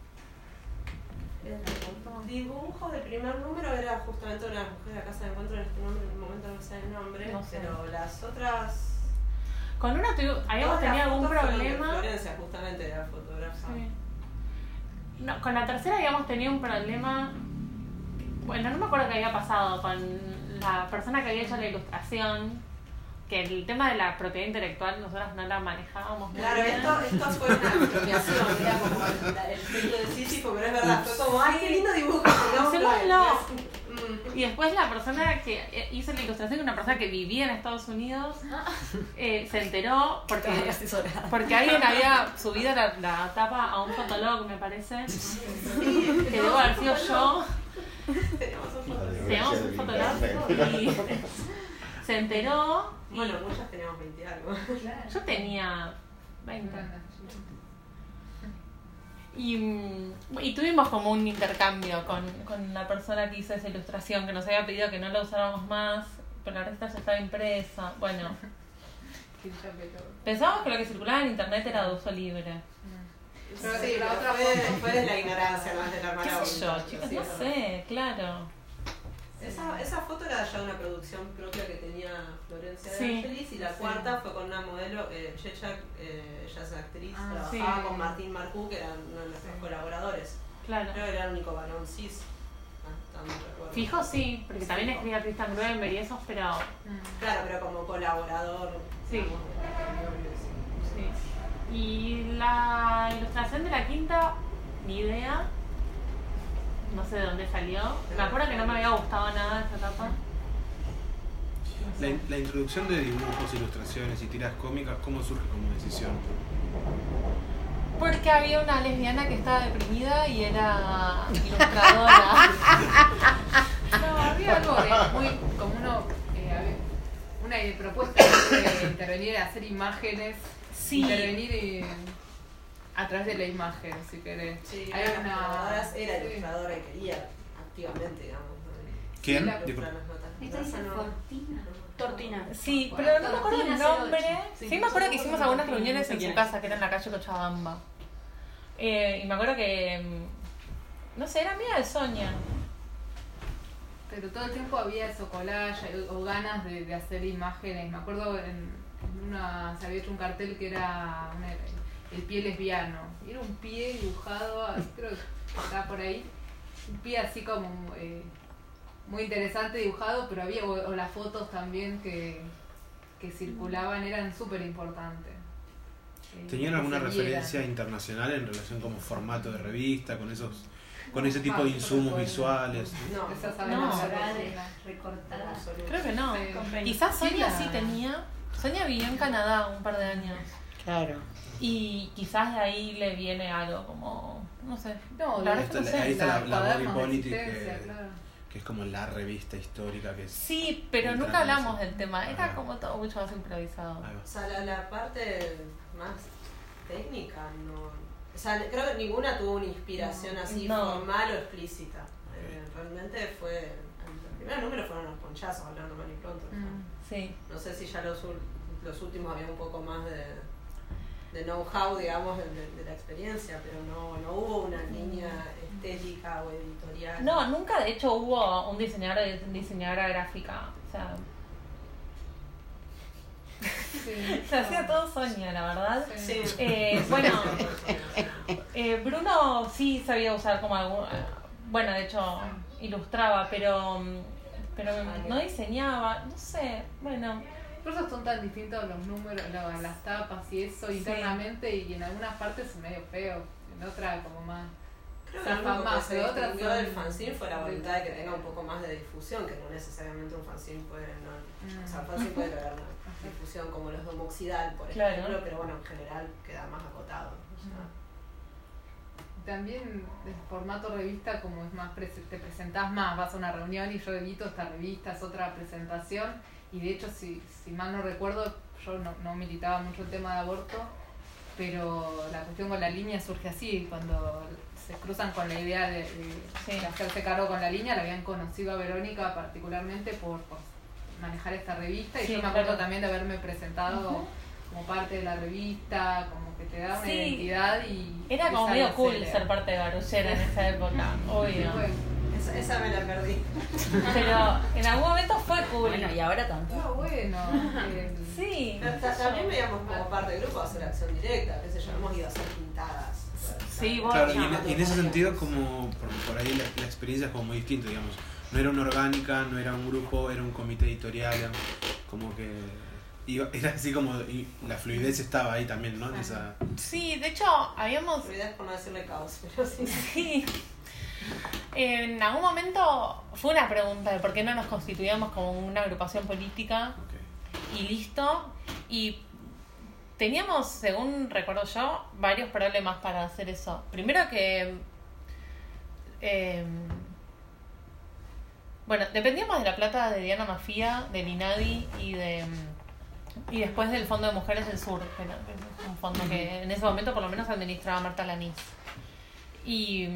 ¿Era foto? Dibujos del primer número era justamente una mujer de la Casa de Encuentro, en este momento, en el momento no sé el nombre, No sé. pero las otras... Con una tuvi- habíamos todas las tenido algún fotos fueron de problema. Florencia, justamente, era fotógrafa. Sí. No, con la tercera habíamos tenido un problema. Bueno, no me acuerdo qué había pasado con la persona que había hecho la ilustración, que el tema de la propiedad intelectual nosotras no la manejábamos muy Claro, bien. esto, esto fue una apropiación, era como el, el ciclo de Sísifo, pero es verdad, fue como, ay, qué lindo dibujo, Hacémoslo. Y después la persona que hizo la ilustración, una persona que vivía en Estados Unidos, eh, se enteró porque, porque alguien había subido la, la tapa a un fotolog, me parece, que debo haber sido yo. Teníamos un fotolog y se enteró. Y bueno, muchas teníamos veinte algo. yo tenía veinte. Y, y tuvimos como un intercambio con, con la persona que hizo esa ilustración, que nos había pedido que no la usáramos más, pero la resta ya estaba impresa. Bueno, pensábamos que lo que circulaba en internet era de uso libre. Pero sí, la otra fue, fue de la ignorancia, más de la ¿Qué mala sé yo, voluntad, chicos? sí, No es verdad. sé, claro. Esa, esa foto era ya una producción propia que tenía Florencia de Sí. Angelis, y la cuarta fue con una modelo, eh, Checha, eh, ella es actriz, Ah, trabajaba sí. con Martín Marcú, que eran uno de nuestros colaboradores. Claro. Creo que era el único varón cis. Ah, no recuerdo. Fijo sí, porque también escribía Tristan Gruenberg y esos, pero Claro, pero como colaborador. Sí. digamos, de- sí. Y la ilustración de la quinta, ni idea. No sé de dónde salió. Me acuerdo que no me había gustado nada esta etapa. La, in- la introducción de dibujos, ilustraciones y tiras cómicas, ¿cómo surge como decisión? Porque había una lesbiana que estaba deprimida y era ilustradora. No, había algo de muy como uno, eh, había una propuesta de intervenir, hacer imágenes, Sí. intervenir y, a través de la imagen, si querés. Sí, Hay era una- ilustradora, era sí. ilustradora y quería activamente, digamos. ¿Quién? ilustrar Disculpa. las notas. Esta dice No, no. Fortina. Tortina. Sí, pero no me acuerdo el Tortina nombre. cero ocho. Sí, me acuerdo que hicimos algunas reuniones en su quién es. casa, que era en la calle Cochabamba. Eh, y me acuerdo que, mm, no sé, era amiga de Sonia. Pero todo el tiempo había eso, collage o, o ganas de, de hacer imágenes. Me acuerdo en, en una, se había hecho un cartel que era una- el pie lesbiano. Y era un pie dibujado, así, creo que estaba por ahí. Un pie así como eh, muy interesante dibujado, pero había, o, o las fotos también que, que circulaban eran súper importantes. Eh, ¿Tenían que alguna se vieran. referencia internacional en relación como formato de revista, con esos, con ese tipo de insumos visuales? No, Esa No. saben hacer. recortadas. Creo que no. Sí. Quizás Sonia Sí, sí la- tenía. Sonia vivió en Canadá un par de años. Claro. Y quizás de ahí le viene algo como, no sé. No, La verdad Esto- es que no ahí sé. está la, la cuadernos Body de Politic, existencia, que, claro. que es como la revista histórica que es... Sí, pero Ultra nunca hablamos famosa. del tema. Era Ajá. como todo mucho más improvisado. Ahí va. O sea, la, la parte más técnica, no. O sea, creo que ninguna tuvo una inspiración así No. formal o explícita. Eh, realmente fue. El primer número fueron los ponchazos, hablando mal y pronto. Mm. Sí. No sé si ya los, ul- los últimos había un poco más de, de know-how, digamos, de, de- de la experiencia, pero no, no hubo una línea estética o editorial. No, nunca de hecho hubo un diseñador o diseñadora gráfica. O sea, Sí. se hacía todo Sonia, la verdad. Sí. Eh, bueno, eh, Bruno sí sabía usar como algún... eh, Bueno, de hecho, ilustraba, pero, pero no diseñaba, no sé, bueno. Por eso son tan distintos los números, lo- las tapas y eso Sí. internamente, y en algunas partes es medio feo, en otras como más. Creo que Zafa lo único que más, se pero otras distinguió son- del fanzine fue la voluntad de que tenga un poco más de difusión, que no necesariamente un fanzine puede, no, Mm. o sea, un fanzine puede lograr una difusión como los de Homoxidal, por Claro. ejemplo, pero bueno, en general queda más acotado. o sea. También el formato revista, como es más, prese- te presentás más, vas a una reunión y yo edito esta revista, es otra presentación, y de hecho, si, si mal no recuerdo, yo no, no militaba mucho el tema de aborto, pero la cuestión con la línea surge así, cuando se cruzan con la idea de, de- Sí. de hacerse cargo con la línea, la habían conocido a Verónica particularmente por, por manejar esta revista, y Sí, yo me acuerdo claro. también de haberme presentado Ujú. como parte de la revista, como que te da una Sí. identidad y... Era y como sale medio cool cele. ser parte de Barullera en esa época, obvio. Bueno, Esa, esa me la perdí. Pero en algún momento fue cool. Bueno, y ahora tanto. no, bueno. eh, Sí. Pero ta- también veíamos como parte del grupo hacer acción directa, qué sé yo, hemos ido a hacer pintadas. Sí, vos- Claro, y en, y en ese sentido, como por, por ahí la, la experiencia es como muy distinta, digamos. No era una orgánica, no era un grupo, era un comité editorial, digamos, como que Y era así como, y la fluidez estaba ahí también, ¿no? En esa... Sí, de hecho, habíamos... Fluidez por no decirle caos, pero sí. Sí. En algún momento fue una pregunta de por qué no nos constituíamos como una agrupación política. Okay. Y listo. Y teníamos, según recuerdo yo, varios problemas para hacer eso. Primero que... Eh, bueno, dependíamos de la plata de Diana Mafia, del INADI y de... Y después del Fondo de Mujeres del Sur, que es un fondo que en ese momento por lo menos administraba Marta Lanís. Y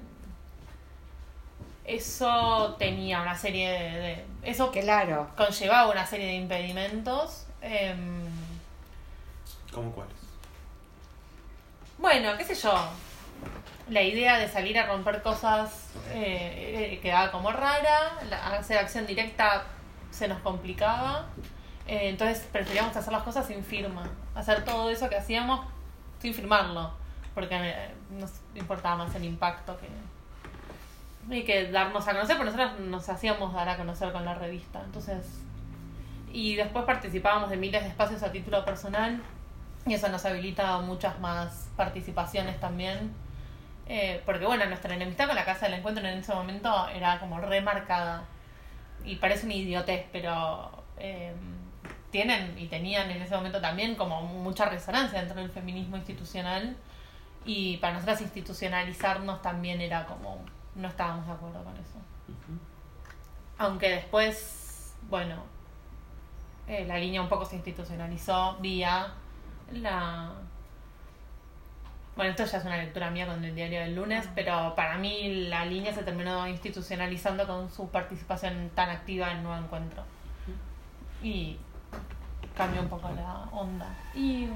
eso tenía una serie de... de eso claro. Conllevaba una serie de impedimentos. Eh, ¿Cómo cuáles? Bueno, qué sé yo. La idea de salir a romper cosas eh, eh, quedaba como rara. La, hacer acción directa se nos complicaba. Eh, entonces preferíamos hacer las cosas sin firma. Hacer todo eso que hacíamos sin firmarlo. Porque eh, nos importaba más el impacto que, y que darnos a conocer. Porque nosotros nos hacíamos dar a conocer con la revista. Entonces, y después participábamos de miles de espacios a título personal. Y eso nos habilita muchas más participaciones también. Eh, porque bueno, nuestra enemistad con la Casa del Encuentro en ese momento era como remarcada. Y parece una idiotez, pero... Eh, tienen y tenían en ese momento también como mucha resonancia dentro del feminismo institucional, y para nosotras institucionalizarnos también era como, no estábamos de acuerdo con eso. Uh-huh. Aunque después, bueno, eh, la línea un poco se institucionalizó vía la... Bueno, esto ya es una lectura mía con el diario del lunes, uh-huh. Pero para mí la línea se terminó institucionalizando con su participación tan activa en Nuevo Encuentro. Uh-huh. Y cambió un poco la onda. Y,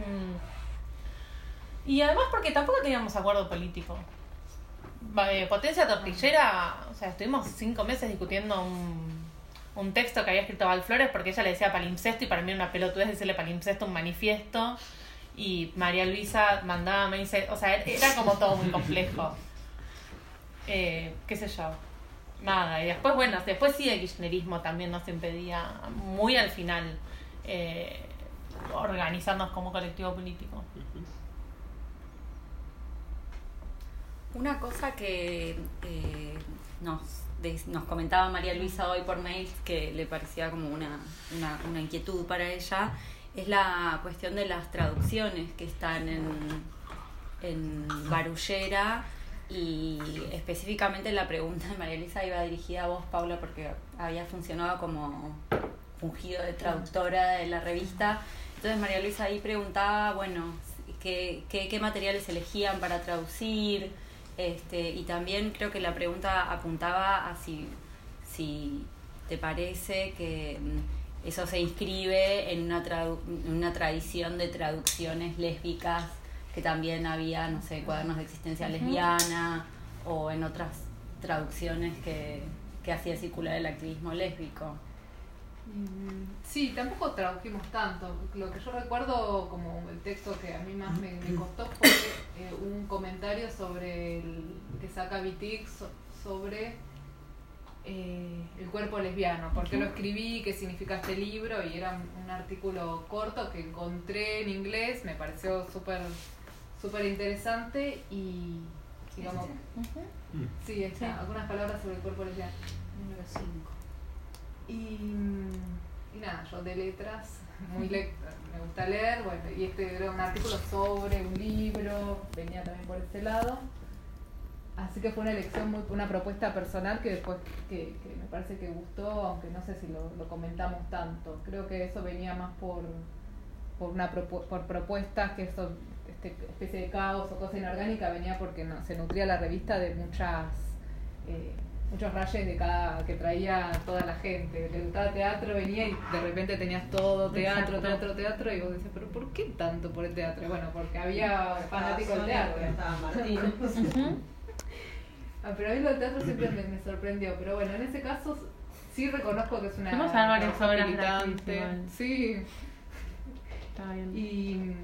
y además porque tampoco teníamos acuerdo político. Potencia Tortillera, o sea, estuvimos cinco meses discutiendo un, un texto que había escrito Val Flores, porque ella le decía palimpsesto y para mí era una pelotudez decirle palimpsesto un manifiesto, y María Luisa mandaba, me dice, o sea, era como todo muy complejo. Eh, qué sé yo. Nada, y después, bueno, después sí el kirchnerismo también nos impedía muy al final Eh, organizarnos como colectivo político. Una cosa que eh, nos, de, nos comentaba María Luisa hoy por mail, que le parecía como una, una, una inquietud para ella, es la cuestión de las traducciones que están en, en Barullera, y específicamente la pregunta de María Luisa iba dirigida a vos, Paula, porque había funcionado como fungido de traductora de la revista. Entonces María Luisa ahí preguntaba, bueno, qué, qué, qué materiales elegían para traducir, este, y también creo que la pregunta apuntaba a si, si te parece que eso se inscribe en una, tradu- en una tradición de traducciones lésbicas que también había, no sé, cuadernos de existencia uh-huh. lesbiana, o en otras traducciones que, que hacía circular el activismo lésbico. Sí, tampoco tradujimos tanto. Lo que yo recuerdo como el texto que a mí más me, me costó fue eh, un comentario sobre el que saca Wittig so, sobre eh, el cuerpo lesbiano, por qué lo escribí, qué significa este libro, y era un, un artículo corto que encontré en inglés, me pareció súper súper interesante, y digamos, uh-huh. sí, está, sí. Algunas palabras sobre el cuerpo lesbiano. Número cinco. Y, y nada, yo de letras, muy le- me gusta leer, bueno, y este era un artículo sobre un libro, venía también por este lado, así que fue una elección, muy, una propuesta personal que después que, que me parece que gustó, aunque no sé si lo, lo comentamos tanto. Creo que eso venía más por por una propu- por propuestas, que eso, este especie de caos o cosa inorgánica, venía porque no, se nutría la revista de muchas eh, muchos rayes de cada que traía toda la gente. Le gustaba teatro, venía y de repente tenías todo teatro, Exacto. teatro, teatro, y vos decías, pero ¿por qué tanto por el teatro? Bueno, porque había fanáticos del teatro. Estaba Martín. Ah, pero a mí lo del teatro siempre me, me sorprendió, pero bueno, en ese caso sí reconozco que es una... Vamos a ver varias obras militante. gratis, sí. Está bien. Y...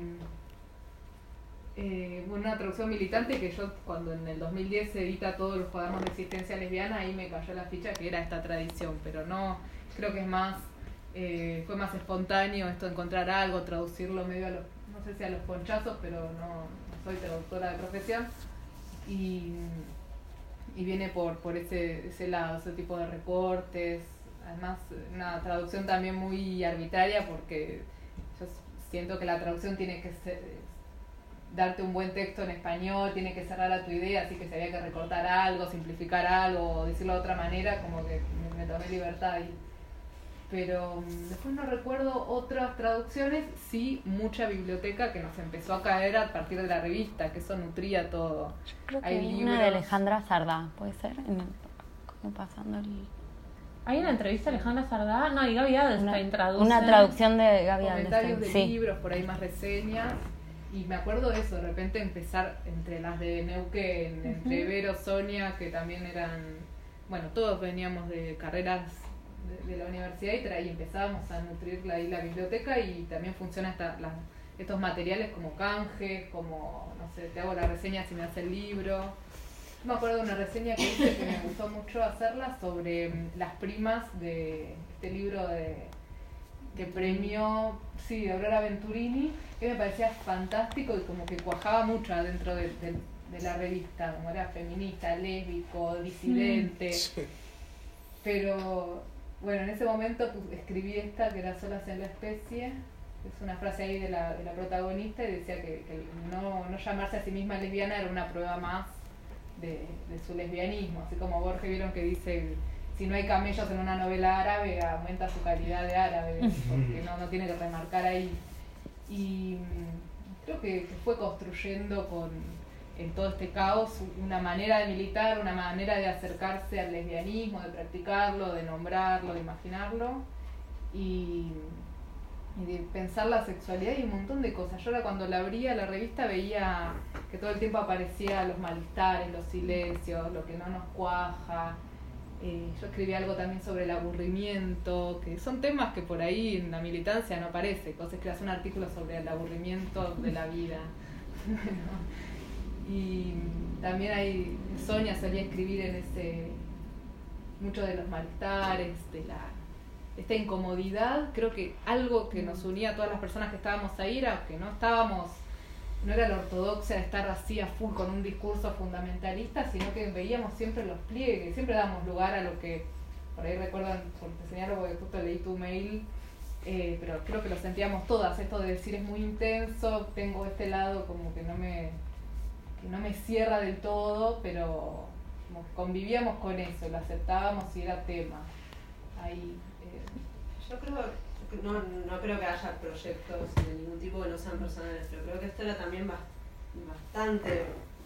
Eh, una traducción militante que yo, cuando en el dos mil diez se edita todos los cuadernos de existencia lesbiana, ahí me cayó la ficha que era esta tradición, pero no, creo que es más Eh, fue más espontáneo esto de encontrar algo, traducirlo medio a los, no sé si a los ponchazos, pero no, no soy traductora de profesión. Y, y viene por, por ese, ese lado, ese tipo de recortes. Además, una traducción también muy arbitraria, porque yo siento que la traducción tiene que ser, darte un buen texto en español, tiene que cerrar a tu idea, así que si había que recortar algo, simplificar algo, decirlo de otra manera, como que me, me tomé libertad ahí. Pero después no recuerdo otras traducciones, sí mucha biblioteca que nos empezó a caer a partir de la revista, que eso nutría todo. Yo creo que hay hay libros. una de Alejandra Sardá, ¿puede ser? En el, como pasando el... ¿Hay una entrevista de Alejandra Sardá? No, y Gaby Adelstein traduce. Una traducción de Gaby Comentarios Adelstein, de sí. libros, por ahí más reseñas. Y me acuerdo de eso, de repente empezar entre las de Neuquén, uh-huh. entre Vero, Sonia, que también eran, bueno, todos veníamos de carreras de, de la universidad y, tra- y empezábamos a nutrir la, ahí la biblioteca, y también funciona esta, la, estos materiales como canjes, como, no sé, te hago la reseña si me das el libro. Me acuerdo de una reseña que hice que me gustó mucho hacerla sobre las primas de este libro de que premió, sí, de Aurora Venturini, que me parecía fantástico y como que cuajaba mucho adentro de, de, de la revista, como era feminista, lésbico, disidente. Sí. Pero bueno, en ese momento pues, escribí esta que era Solas en la especie, es una frase ahí de la, de la protagonista, y decía que, que no, no llamarse a sí misma lesbiana era una prueba más de, de su lesbianismo, así como Borges, vieron que dice: si no hay camellos en una novela árabe, aumenta su calidad de árabe, porque no, no tiene que remarcar ahí. Y creo que, que fue construyendo con, en todo este caos, una manera de militar, una manera de acercarse al lesbianismo, de practicarlo, de nombrarlo, de imaginarlo, y, y de pensar la sexualidad y un montón de cosas. Yo ahora cuando la abría la revista veía que todo el tiempo aparecía los malestares, los silencios, lo que no nos cuaja. Eh, yo escribí algo también sobre el aburrimiento, que son temas que por ahí en la militancia no aparece. Entonces escribas un artículo sobre el aburrimiento de la vida. Y también hay, Sonia solía escribir en ese, mucho de los malestares, de la, esta incomodidad. Creo que algo que nos unía a todas las personas que estábamos ahí era que no estábamos, no era la ortodoxia de estar así a full con un discurso fundamentalista, sino que veíamos siempre los pliegues, siempre damos lugar a lo que, por ahí recuerdan, por te señalo porque justo leí tu mail, eh, pero creo que lo sentíamos todas, esto de decir es muy intenso, tengo este lado como que no me, que no me cierra del todo, pero como que convivíamos con eso, lo aceptábamos y era tema. Ahí, eh. Yo creo No, no creo que haya proyectos de ningún tipo que no sean personales, pero creo que esto era también bastante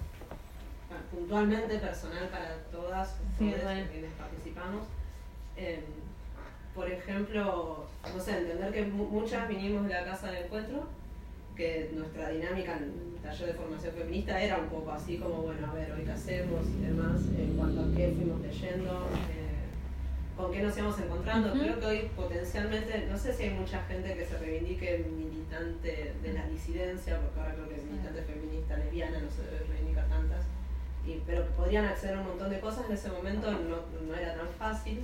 puntualmente personal para todas sí, todas quienes participamos. Eh, por ejemplo, no sé, entender que muchas vinimos de la Casa del Encuentro, que nuestra dinámica en el taller de formación feminista era un poco así como, bueno, a ver, hoy qué hacemos y demás, en cuanto a qué fuimos leyendo, eh, con qué nos íbamos encontrando. Uh-huh. Creo que hoy potencialmente, no sé si hay mucha gente que se reivindique militante de la disidencia, porque ahora creo que militante feminista lesbiana no se debe reivindicar tantas, y, pero que podrían acceder a un montón de cosas. En ese momento no, no era tan fácil,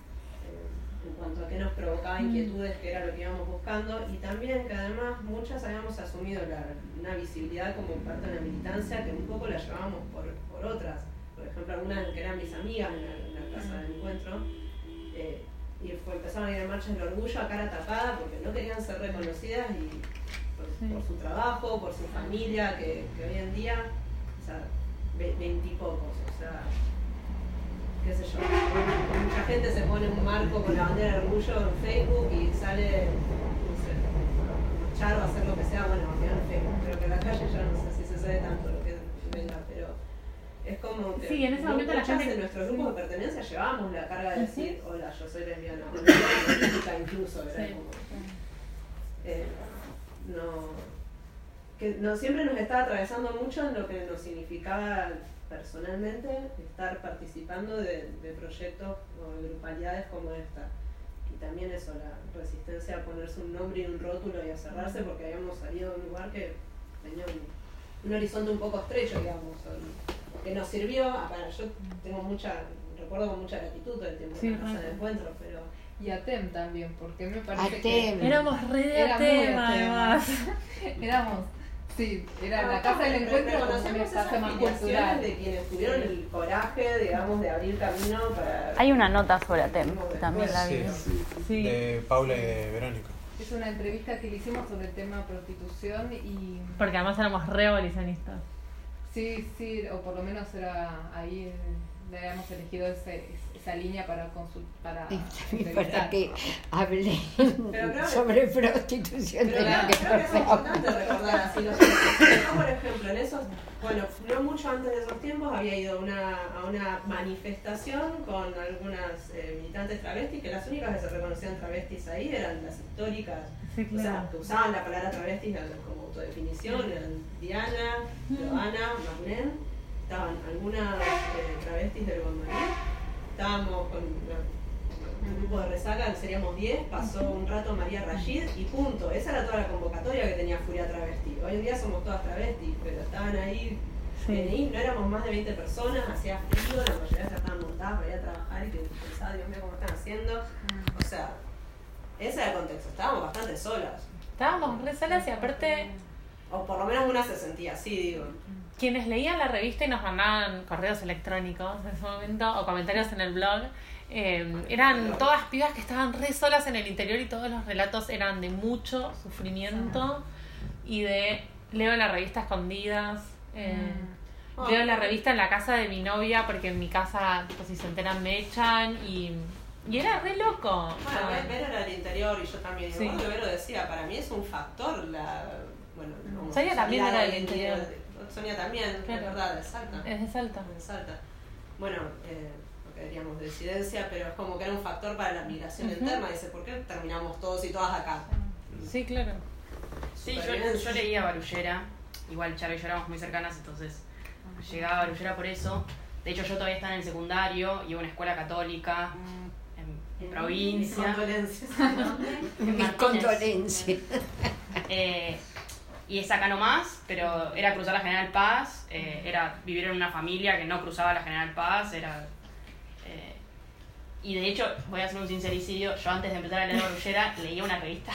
eh, en cuanto a qué nos provocaba inquietudes, que era lo que íbamos buscando, y también que además muchas habíamos asumido la, una visibilidad como parte de la militancia que un poco la llevábamos por, por otras. Por ejemplo, algunas que eran mis amigas en la, en la Casa del Encuentro, Eh, y fue, empezaron a ir a marchas del orgullo a cara tapada porque no querían ser reconocidas, y por, sí. por su trabajo, por su familia, que, que hoy en día, o sea, veintipocos, o sea, qué sé yo, mucha gente se pone un marco con la bandera del orgullo en Facebook y sale, no sé, a marchar o a hacer lo que sea, bueno, a en Facebook, pero que en la calle ya no sé si se sabe tanto lo que venga, pero es como que sí, en ese momento la gente en nuestro grupo de pertenencia llevábamos la carga de decir, hola, yo soy lesbiana, o lesbiana incluso, era sí. como eh, no, que no, siempre nos estaba atravesando mucho en lo que nos significaba personalmente estar participando de, de proyectos o de grupalidades como esta, y también eso, la resistencia a ponerse un nombre y un rótulo y a cerrarse, porque habíamos salido de un lugar que tenía un, un horizonte un poco estrecho, digamos, que nos sirvió, para, yo tengo mucha, recuerdo con mucha gratitud todo el tiempo sí, en la Casa del Encuentro, pero Y ATEM también, porque me parece ATEM. que... Éramos re de Era muy ATEM, ATEM. además. Éramos, sí, era Bueno, la casa del re- encuentro como un reconocemos espacio esas más afiliaciones cultural. de quienes tuvieron el coraje, digamos, de abrir camino para... Hay una nota sobre ATEM, también la vi. Sí, Sí. de Paula y de Verónica. Es una entrevista que le hicimos sobre el tema prostitución y... Porque además éramos re abolicionistas. Sí, sí, o por lo menos era ahí, eh, le habíamos elegido ese, esa línea para consultar, para Para que hable Pero creo- sobre prostitución. Pero tenía claro, que creo que es pasar. importante recordar así los hechos. Yo, por ejemplo, en esos, bueno, no mucho antes de esos tiempos había ido una, a una manifestación con algunas eh, militantes travestis, que las únicas que se reconocían travestis ahí eran las históricas, Sí, o sea, claro. que usaban la palabra travestis como autodefinición, eran Diana, Joana, Magnen, estaban algunas eh, travestis del Gondolín, estábamos con una- un grupo de resaca, seríamos diez, pasó un rato María Rashid y punto. Esa era toda la convocatoria que tenía Furia Travesti. Hoy en día somos todas travestis, pero estaban ahí, Sí. vení, no éramos más de veinte personas, hacía frío, la mayoría ya estaban montadas para ir a trabajar y que pensaba, Dios mío, cómo están haciendo. O sea, ese era el contexto, estábamos bastante solas. Estábamos re solas y aparte O por lo menos una se sentía así, digo. quienes leían la revista y nos mandaban correos electrónicos en ese momento o comentarios en el blog, eh, eran todas pibas que estaban re solas en el interior y todos los relatos eran de mucho sufrimiento y de leo la revista a escondidas, eh, Mm. leo la revista en la casa de mi novia porque en mi casa tipo, si se enteran me echan y, y era re loco. Bueno, Ve- Vero era del interior y yo también. Y Sí. me acuerdo que Vero decía, para mí es un factor la... Bueno, no, Sonia también homosexualidad era del hoy en día. interior. Sonia también, Claro. es verdad, de Salta. Es de Salta. De Salta. Bueno, eh, lo que diríamos de disidencia, pero es como que era un factor para la migración Ujú. interna. Dice, ¿por qué terminamos todos y todas acá? Sí, claro. Sí, yo, yo leía Barullera, igual Charo y yo éramos muy cercanas, entonces llegaba a Barullera por eso. De hecho, yo todavía estaba en el secundario, iba a una escuela católica en, en provincia. Mis condolencias. en Mis Martínez. condolencias. Eh, y es acá nomás, pero era cruzar la General Paz, eh, era vivir en una familia que no cruzaba la General Paz, era... eh, y de hecho, voy a hacer un sincericidio, yo antes de empezar a leer Barullera leía una revista,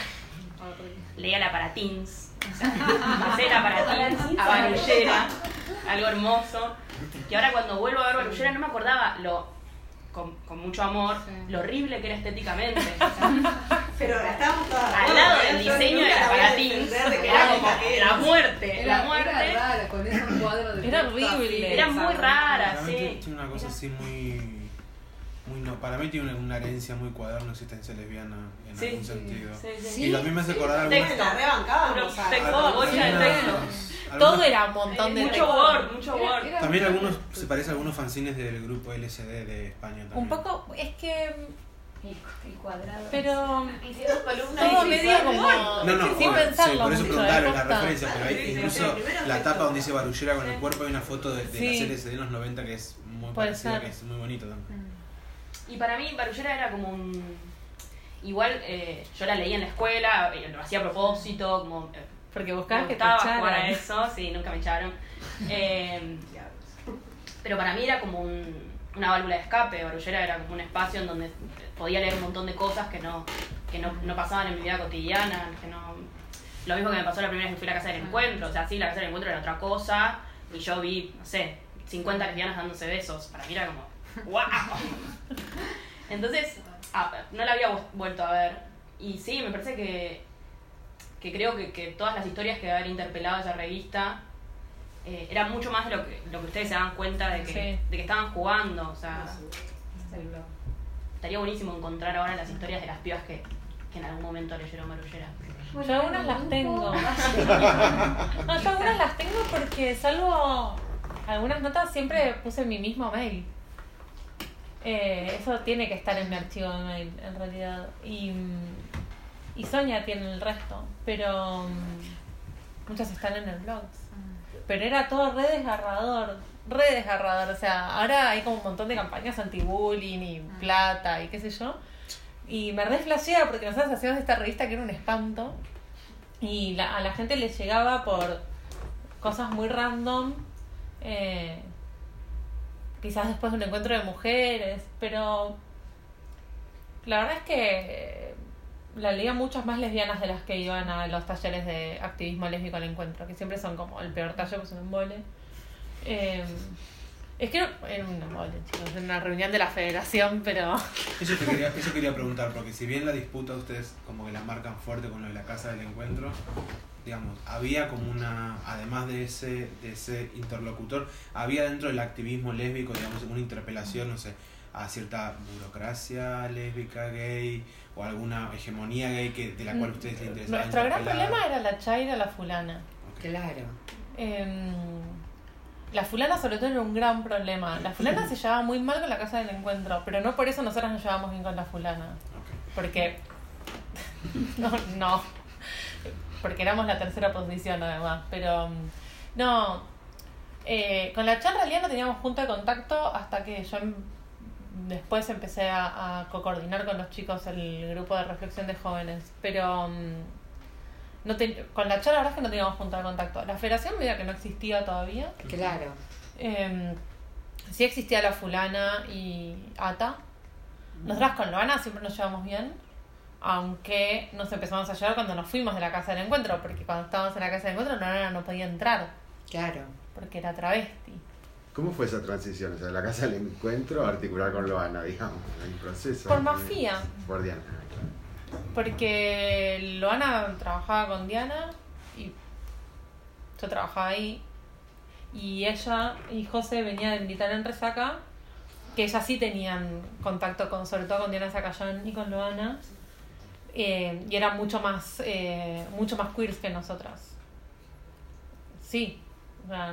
leía la para teens, o sea, pasé la para teens a Barullera, algo hermoso, y ahora cuando vuelvo a ver Barullera no me acordaba lo... Con, con mucho amor, lo horrible que era estéticamente. O sea, Pero estábamos todas... al lado del diseño de la para teens, que era como la muerte, Era, la muerte. era rara, con esos cuadros de Era texto horrible. así, Era muy exacto. rara, Realmente sí. tiene una cosa así muy. muy no, para mí tiene una, una herencia muy cuaderno existencia lesbiana en Sí, algún sí, sentido. sí, sí. Y también me hace acordar algunas. Texto. La rebancábamos. Puro a- texto, a- bocha de texto. algunas- Todo era un montón de Mucho texto. Word, mucho Era- Word. era También muy- algunos se parece a algunos fanzines del grupo L S D de España también. Un poco, es que, El, el cuadrado. pero Hicieron columnas todo y medio como No, no, sin obvio, pensarlo sí, por eso mucho, preguntaba de la posta. referencia, pero hay Sí, sí, incluso sí, primero la texto. tapa donde dice Barullera con el cuerpo hay una foto de, de Sí. las L S D en los noventa que es muy Puede parecida, ser. que es muy bonito también. Y para mí Barullera era como un... Igual eh, yo la leía en la escuela, eh, lo hacía a propósito, como... eh, Porque me buscabas que te gustaba jugar a echaran. eso, sí, nunca me echaron. Eh, pero para mí era como un, una válvula de escape. Barullera era como un espacio en donde podía leer un montón de cosas que no, que no, no pasaban en mi vida cotidiana, que no... Lo mismo que me pasó la primera vez que fui a la casa del encuentro, o sea, sí, la casa del encuentro era otra cosa, y yo vi, no sé, cincuenta lesbianas dándose besos, para mí era como, ¡wow! Entonces, ah, no la había vu- vuelto a ver, y sí, me parece que, que creo que, que todas las historias que habían interpelado esa revista eh, eran mucho más de lo que, lo que ustedes se dan cuenta de que, Sí. de que estaban jugando, o sea, estaría buenísimo encontrar ahora las historias de las pibas que, que en algún momento leyeron Barullera. Yo algunas las tengo. No, yo algunas las tengo porque salvo algunas notas siempre puse mi mismo mail. Eh, eso tiene que estar en mi archivo de mail, en realidad. Y, y Sonia tiene el resto, pero mm, muchas están en el blog. Pero era todo re desgarrador, re desgarrador. O sea, ahora hay como un montón de campañas anti-bullying y plata y qué sé yo. Y me re flashea porque nosotros hacíamos esta revista que era un espanto. Y la, a la gente le llegaba por cosas muy random. Eh, quizás después de un encuentro de mujeres. Pero La verdad es que la leía muchas más lesbianas de las que iban a los talleres de activismo lésbico al encuentro, que siempre son como el peor taller, pues un embole. Eh, es que no, era un embole, chicos, en una reunión de la federación, pero... Eso, te quería, eso quería preguntar, porque si bien la disputa ustedes como que la marcan fuerte con lo de la casa del encuentro, digamos, había como una, además de ese, de ese interlocutor, había dentro del activismo lésbico, digamos, una interpelación, no sé, a cierta burocracia lésbica, gay, o alguna hegemonía gay que, de la cual ustedes les interesaba. Nuestro gran problema era la chaira, la fulana. Okay. Claro. Eh, la fulana sobre todo era un gran problema. La fulana se llevaba muy mal con la casa del encuentro, pero no por eso nosotros nos llevábamos bien con la fulana. Okay. Porque... no, no. Porque éramos la tercera posición además, pero... No. Eh, con la Cha en realidad no teníamos punto de contacto hasta que yo... Después empecé a, a co-coordinar con los chicos el grupo de reflexión de jóvenes, pero um, no te, con la charla la verdad es que no teníamos punto de contacto. La federación medio que no existía todavía. Claro. Eh, sí existía la fulana y Ata. Nosotras con Loana siempre nos llevamos bien, aunque nos empezamos a llevar cuando nos fuimos de la casa del encuentro, porque cuando estábamos en la casa del encuentro Loana no podía entrar. Claro. Porque era travesti. ¿Cómo fue esa transición? O sea, de la casa del encuentro a articular con Loana, digamos, el proceso. Por Mafía. Por Diana. Porque Loana trabajaba con Diana y yo trabajaba ahí. Y ella y José venían de militar en Resaca, que ellas sí tenían contacto con, sobre todo con Diana Zacayán y con Loana. Eh, y eran mucho más, eh, mucho más queers que nosotras. Sí. O sea,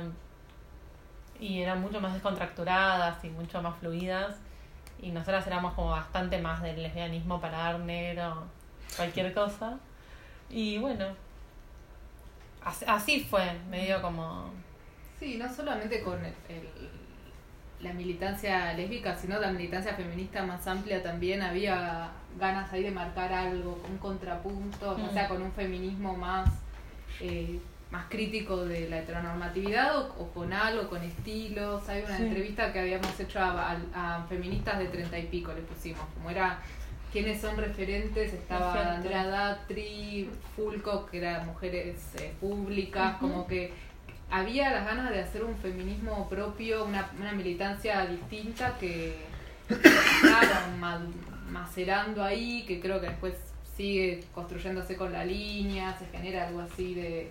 y eran mucho más descontracturadas y mucho más fluidas, y nosotras éramos como bastante más del lesbianismo para dar negro, cualquier cosa, y bueno, así, así fue, medio como... Sí, no solamente con el, el, la militancia lésbica, sino la militancia feminista más amplia también, había ganas ahí de marcar algo, un contrapunto, mm. o sea, con un feminismo más... Eh, más crítico de la heteronormatividad o, o con algo, con estilos. Hay una sí. entrevista que habíamos hecho a, a, a feministas de treinta y pico, le pusimos, como era quiénes son referentes, estaba Perfecto. Andrea Datri, Fulco, que eran mujeres eh, públicas, uh-huh. como que había las ganas de hacer un feminismo propio, una, una militancia distinta que estaba macerando ahí, que creo que después sigue construyéndose con la línea, se genera algo así de...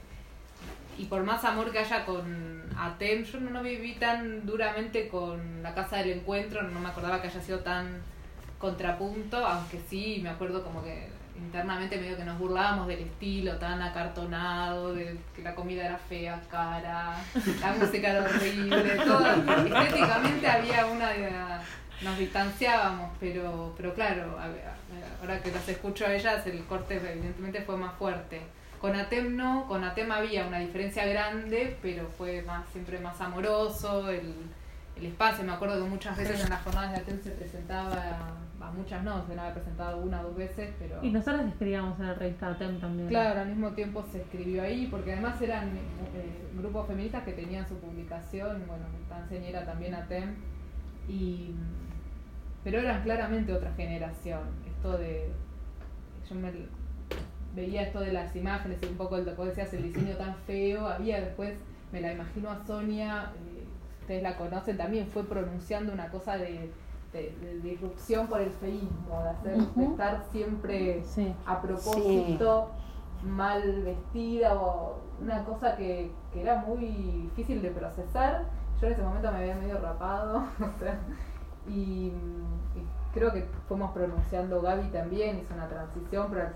Y por más amor que haya con ATEM, yo no, no viví tan duramente con la casa del encuentro, no me acordaba que haya sido tan contrapunto, aunque sí me acuerdo como que internamente medio que nos burlábamos del estilo tan acartonado, de que la comida era fea, cara, la música era horrible, todo. Estéticamente había una... Nos distanciábamos, pero, pero claro, ahora que las escucho a ellas, el corte evidentemente fue más fuerte. Con ATEM no, con ATEM había una diferencia grande, pero fue más siempre más amoroso el, el espacio. Me acuerdo que muchas veces en las jornadas de ATEM se presentaba, a muchas no, se había presentado una o dos veces, pero... Y nosotros escribíamos en la revista ATEM también. Claro, al mismo tiempo se escribió ahí, porque además eran eh, grupos feministas que tenían su publicación, bueno, Tancén era también ATEM, y... pero eran claramente otra generación. Esto de... Yo me... veía esto de las imágenes y un poco el que vos decías, el diseño tan feo, había después, me la imagino a Sonia, eh, ustedes la conocen, también fue pronunciando una cosa de, de, de, de irrupción por el feísmo, de, hacer, uh-huh. de estar siempre sí. a propósito, sí. mal vestida, o una cosa que, que era muy difícil de procesar. Yo en ese momento me había medio rapado, o sea, y, y creo que fuimos pronunciando, Gaby también hizo una transición, pero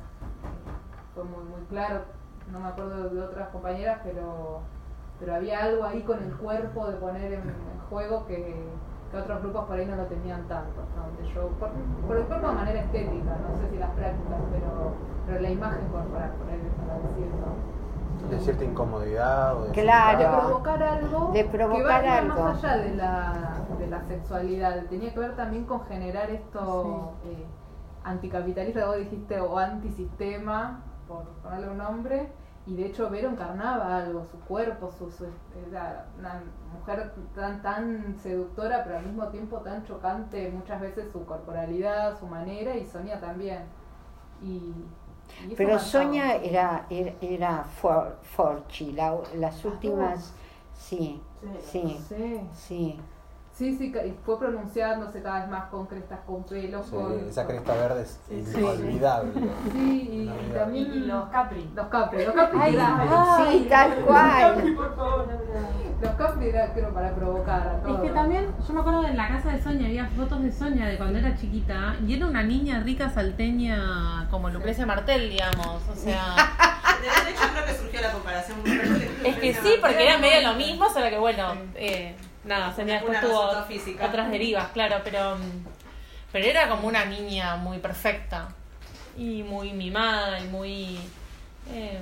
fue muy muy claro, no me acuerdo de otras compañeras, pero pero había algo ahí con el cuerpo de poner en, en juego que, que otros grupos por ahí no lo tenían tanto, donde yo, por, por el cuerpo de manera estética, no sé si las prácticas, pero, pero la imagen corporal, por ahí para decirlo. De cierta incomodidad o de, claro, de provocar algo de provocar que va algo. más allá de la, de la sexualidad, tenía que ver también con generar esto sí. eh, anticapitalista, vos dijiste, o antisistema, por ponerle un nombre, y de hecho Vero encarnaba algo, su cuerpo, su, su era una mujer tan, tan seductora, pero al mismo tiempo tan chocante, muchas veces su corporalidad, su manera, y Sonia también. Y, y eso Pero marcaba. Sonia era, era, era for, Forchi, la, las últimas, sí, sí, Sí. sí. Sí, sí, ca- y fue pronunciándose cada vez más con crestas, con pelos, Sí, con... esa cresta verde es Sí, sí. inolvidable. Sí, y, Una y vida. también... Y los Capri. Los Capri, los Capri Ay, era- sí, tal cual. Por favor, no, no. Los Capri era, creo, para provocar a Es todos. que también, yo me acuerdo de en la casa de Sonia, había fotos de Sonia de cuando era chiquita, y era una niña rica salteña como Lucrecia Martel, digamos, o sea... De hecho, creo que surgió la comparación muy fuerte. Es que sí, porque era medio lo mismo, solo que bueno, eh, nada, Sonia después Una tuvo resultó física. otras derivas, claro, pero, mm, pero era como una niña muy perfecta, y muy mimada, y muy... eh,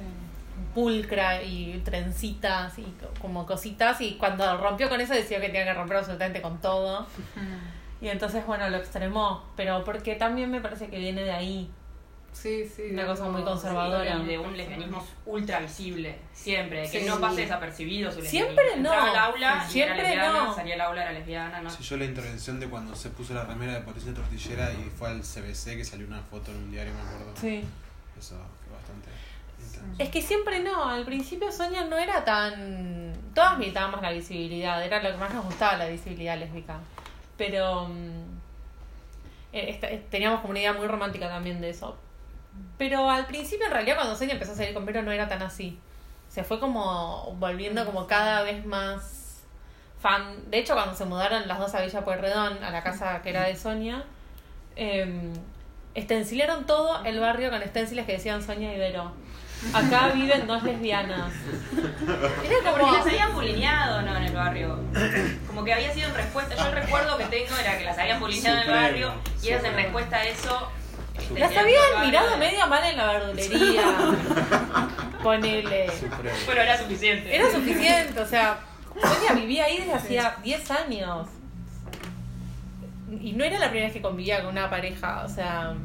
pulcra y trencitas y co- como cositas, y cuando rompió con eso decidió que tenía que romper absolutamente con todo, y entonces bueno, lo extremó, pero porque también me parece que viene de ahí, Sí, sí. una cosa muy no, conservadora. Y de un lesbianismo ultra visible, siempre, de que Sí. no pase desapercibido su lesbianismo. Siempre no. Entraba al aula, Sí, y era siempre lesbiana, no. salía al aula, era lesbiana, no. Sí, yo la intervención de cuando se puso la remera de Patricia Tortillera y fue al C B C, que salió una foto en un diario, me acuerdo. Sí. Eso fue bastante intenso. Es que siempre no, al principio Sonia no era tan... Todas militábamos la visibilidad, era lo que más nos gustaba, la visibilidad lésbica. Pero mm, eh, esta- eh, teníamos como una idea muy romántica también de eso. Pero al principio, en realidad, cuando Sonia empezó a salir con Vero no era tan así. Se fue como volviendo como cada vez más fan. De hecho, cuando se mudaron las dos a Villa Pueyrredón, a la casa que era de Sonia, eh, estencilaron todo el barrio con esténciles que decían Sonia y Vero. Acá viven dos lesbianas. Era Porque como... las habían bulineado, ¿no? En el barrio. Como que había sido en respuesta. Yo el recuerdo que tengo era que las habían bulineado en el Supremo, barrio y ellas en supremo. respuesta a eso. este, Las tenían habían todo el mirado barrio. medio mal en la verdulería. Ponele. Supremo. Bueno, era suficiente. Era suficiente, o sea, Sonia vivía ahí desde hacía diez años. Y no era la primera vez que convivía con una pareja, o sea,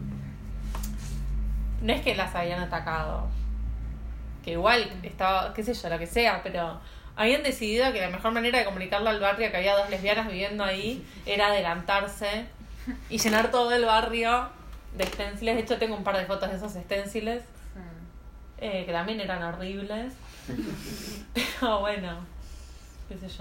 no es que las habían atacado. Que igual estaba, qué sé yo, lo que sea, pero habían decidido que la mejor manera de comunicarlo al barrio, que había dos lesbianas viviendo ahí, era adelantarse y llenar todo el barrio de esténciles. De hecho, tengo un par de fotos de esos esténciles, eh, que también eran horribles. Pero bueno, qué sé yo.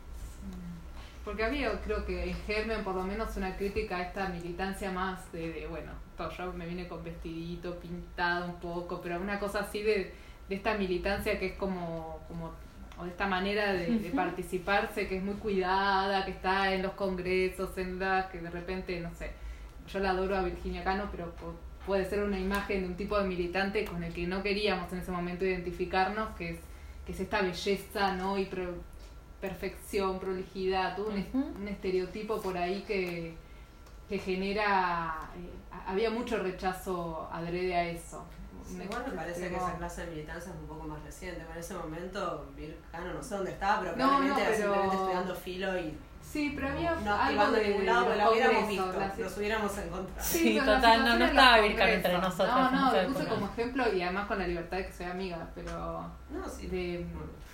Porque había, creo que en germen, por lo menos, una crítica a esta militancia más de, de bueno, todo, yo me vine con vestidito, pintado un poco, pero una cosa así de, de esta militancia que es como, como o de esta manera de, de participarse, que es muy cuidada, que está en los congresos, en las que de repente, no sé, yo la adoro a Virginia Cano, pero pu- puede ser una imagen de un tipo de militante con el que no queríamos en ese momento identificarnos, que es, que es esta belleza, ¿no? Y pro- perfección, prolijidad, todo un, es- Ujú. un estereotipo por ahí que, que genera, eh, había mucho rechazo adrede a eso. Un Igual me parece que extremo- esa clase de militancia es un poco más reciente. En ese momento, Vircano no sé dónde estaba, pero No, probablemente no, era pero- simplemente estudiando filo y Sí, pero había no algo activando de, en ningún de lado, los porque lo hubiéramos congresos, visto, las- nos hubiéramos encontrado. Sí, pero la total, no, situación no en estaba los Virkan entre congresos. nosotros No, en no, esa lo puse época. como ejemplo y además con la libertad de que soy amiga, pero No, sí. de,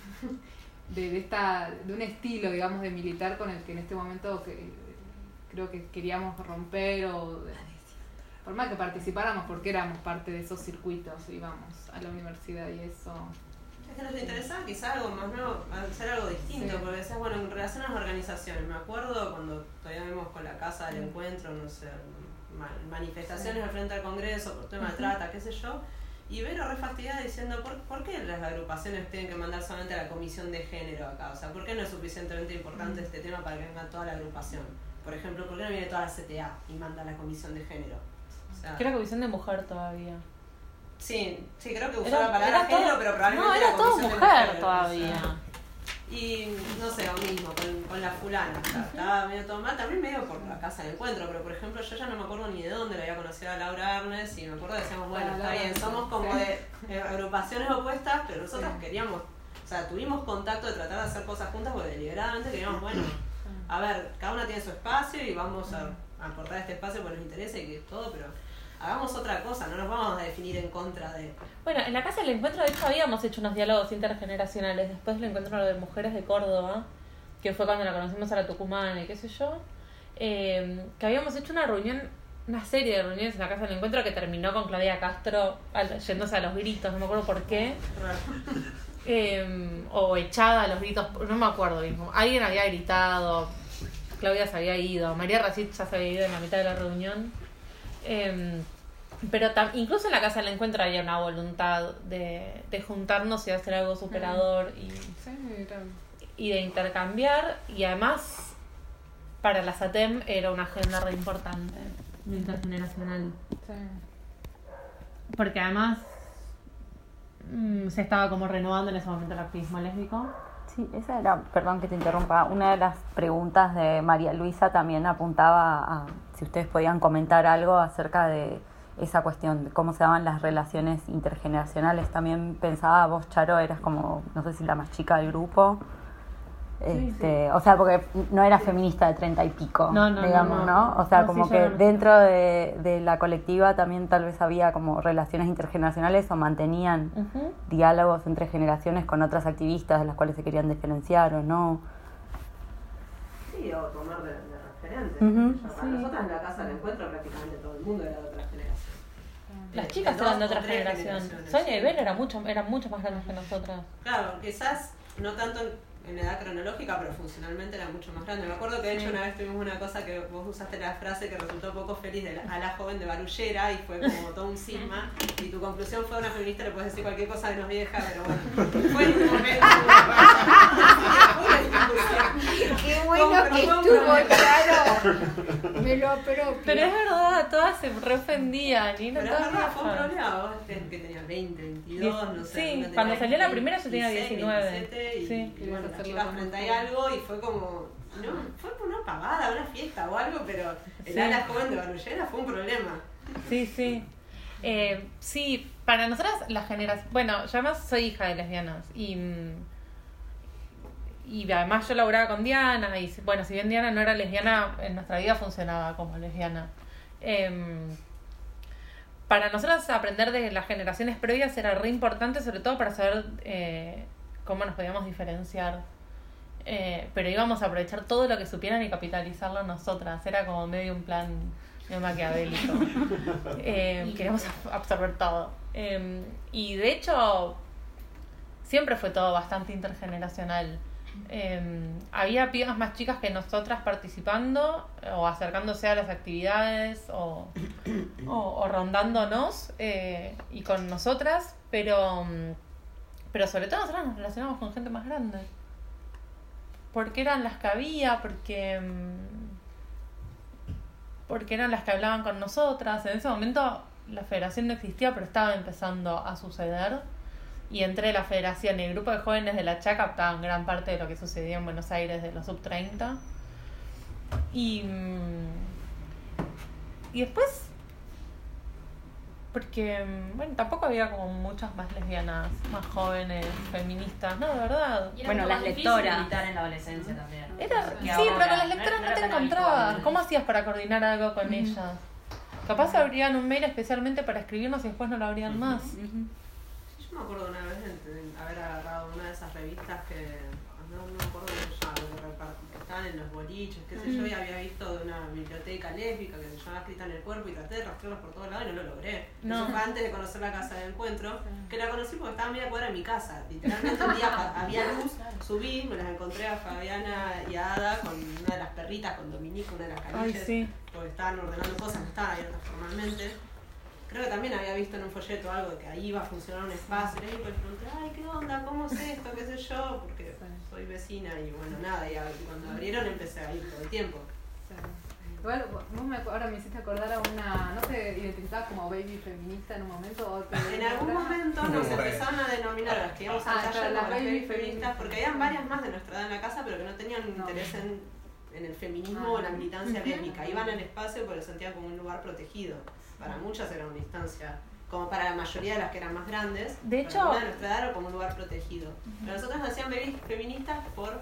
de, de esta de un estilo, digamos, de militar con el que en este momento que, creo que queríamos romper o de, por más que participáramos porque éramos parte de esos circuitos, íbamos a la universidad y eso. Es que nos interesaba quizá algo más nuevo, hacer algo distinto, Sí. porque decías, bueno, en relación a las organizaciones, me acuerdo cuando todavía vimos con la Casa del Encuentro, no sé, ma- manifestaciones al frente al Congreso por tema de trata, qué sé yo, y Vero re fastidiada diciendo, ¿por, ¿por qué las agrupaciones tienen que mandar solamente a la comisión de género acá? O sea, ¿por qué no es suficientemente importante este tema para que venga toda la agrupación? Por ejemplo, ¿por qué no viene toda la C T A y manda a la comisión de género? O sea, Creo que visión de mujer todavía. sí, sí, creo que usó Era- la palabra era todo- género, pero probablemente no, la era todo comisión de mujer mujeres, todavía. o sea. Y no sé, lo mismo, con, con la fulana, o sea, estaba medio todo mal, también medio por la casa del encuentro, pero por ejemplo yo ya no me acuerdo ni de dónde la había conocido a Laura Arnes y me acuerdo que decíamos, bueno, Ah, está Laura bien, Arnes, somos como sí. de eh, agrupaciones opuestas, pero nosotras Sí. queríamos, o sea, tuvimos contacto de tratar de hacer cosas juntas porque deliberadamente queríamos, bueno, a ver, cada una tiene su espacio y vamos a, a aportar este espacio porque nos interesa y que todo, pero hagamos otra cosa, no nos vamos a definir en contra de... Bueno, en la Casa del Encuentro, de hecho, habíamos hecho unos diálogos intergeneracionales. Después del encuentro de mujeres de Córdoba, que fue cuando la conocimos a la tucumana y qué sé yo, eh, que habíamos hecho una reunión, una serie de reuniones en la Casa del Encuentro que terminó con Claudia Castro al, yéndose a los gritos, no me acuerdo por qué. Eh, o echada a los gritos, no me acuerdo mismo. Alguien había gritado, Claudia se había ido, María Racit ya se había ido en la mitad de la reunión. Eh, pero tam- incluso en la Casa del Encuentro había una voluntad de, de juntarnos y hacer algo superador y, Sí, era... y de intercambiar. Y además, para la SATEM era una agenda re importante, intergeneracional. Sí. Porque además mmm, se estaba como renovando en ese momento el activismo lésbico. Sí, esa era, perdón que te interrumpa, una de las preguntas de María Luisa también apuntaba a si ustedes podían comentar algo acerca de esa cuestión, de cómo se daban las relaciones intergeneracionales. También pensaba, vos, Charo, eras como, no sé si la más chica del grupo. Sí, Este, sí. O sea, porque no era feminista de treinta y pico, No, no, digamos, no, ¿no? no. O sea, No, como sí, que yo no. dentro de, de la colectiva también tal vez había como relaciones intergeneracionales o mantenían Uh-huh. diálogos entre generaciones con otras activistas de las cuales se querían diferenciar o no. Sí, o tomar de, de referente. Ujú. Ya para Sí. nosotras en la Casa del Encuentro prácticamente todo el mundo era de otra generación. Las De- chicas de eran de dos o otra tres generación. generaciones, Sonia sí. y Bel eran mucho, eran mucho más grandes que nosotras. Claro, quizás no tanto en, en edad cronológica, pero funcionalmente era mucho más grande. Me acuerdo que de hecho Sí. una vez tuvimos una cosa que vos usaste la frase que resultó poco feliz de la, a la joven de Barullera y fue como todo un cisma. Y tu conclusión fue: una feminista le puedes decir cualquier cosa menos vieja, pero bueno, fue un momento. Una discusión. Qué bueno Como- que como- estuvo, claro. Me lo apropio. Pero es verdad, todas se reofendían y no Pero es todas verdad, fue un viejas. problema. Vos que que tenías veinte, veintidós, no sé. Sí, una tenía cuando salió la veinte, primera yo tenía veintiséis, diecinueve. veintisiete, y, Sí. y bueno, las Hacerlo chicas con frente un a algo y fue como, no, fue una pavada, una fiesta o algo, pero el Sí. ala joven de Barullera fue un problema. Sí, sí. Eh, sí, para nosotras la generación... Bueno, yo además soy hija de lesbianas y... mm, Y además yo laburaba con Diana y bueno, si bien Diana no era lesbiana, en nuestra vida funcionaba como lesbiana. Eh, para nosotros aprender de las generaciones previas era re importante, sobre todo para saber eh, cómo nos podíamos diferenciar. Eh, pero íbamos a aprovechar todo lo que supieran y capitalizarlo nosotras. Era como medio un plan medio maquiavélico. Eh, queríamos absorber todo. Eh, y de hecho, siempre fue todo bastante intergeneracional. Eh, había pibas más chicas que nosotras participando o acercándose a las actividades o, o, o rondándonos eh, y con nosotras, pero, pero sobre todo nosotras nos relacionamos con gente más grande. Porque eran las que había, porque, porque eran las que hablaban con nosotras. En ese momento la federación no existía, pero estaba empezando a suceder. Y entre la federación y el grupo de jóvenes de la Chaca captaban gran parte de lo que sucedía en Buenos Aires de los sub treinta. Y, y después, porque, bueno, tampoco había como muchas más lesbianas, más jóvenes, feministas, no, de verdad. Y era Bueno, mucho las más difícil lectoras. militar en la adolescencia también. Era, Que sí, ahora, pero con las no lectoras era- no, no te era tan encontrabas. habitual. ¿Cómo hacías para coordinar algo con ellas? Capaz abrían un mail especialmente para escribirnos y después no lo abrían más. Yo me acuerdo una vez de, de haber agarrado una de esas revistas que, no, no me acuerdo cómo se llama, que, repart- que estaban en los boliches, qué sé yo, y había visto de una biblioteca lésbica que se llamaba Escrita en el Cuerpo y traté de rastrearlos por todos lados y no lo logré. No. Eso fue antes de conocer la Casa del Encuentro, que la conocí porque estaba a media cuadra de mi casa. Literalmente un día pa- había luz, subí, me las encontré a Fabiana y a Ada con una de las perritas, con Dominique, una de las Ay, caniches, sí. porque estaban ordenando cosas, no estaban abiertas formalmente. Creo que también había visto en un folleto algo de que ahí iba a funcionar un espacio. Y le pregunté, ay, ¿qué onda? ¿Cómo es esto? ¿Qué sé yo? Porque soy vecina y bueno, nada. Y a- y cuando abrieron empecé a ir todo el tiempo. Igual, vos me, acu- ahora me hiciste acordar a una, ¿no te identificabas como baby feminista en un momento? O te- En algún momento nos No, empezaron a denominar a las que íbamos al Ah, taller claro, como las las baby baby feministas, feministas. porque habían varias más de nuestra edad en la casa, pero que no tenían No. interés en, en el feminismo Ah. o la militancia lésbica. Iban al espacio porque lo sentían como un lugar protegido. Para muchas era una instancia, como para la mayoría de las que eran más grandes, De para hecho- una de nuestra edad era como un lugar protegido. Pero nosotros nos hacían baby feministas por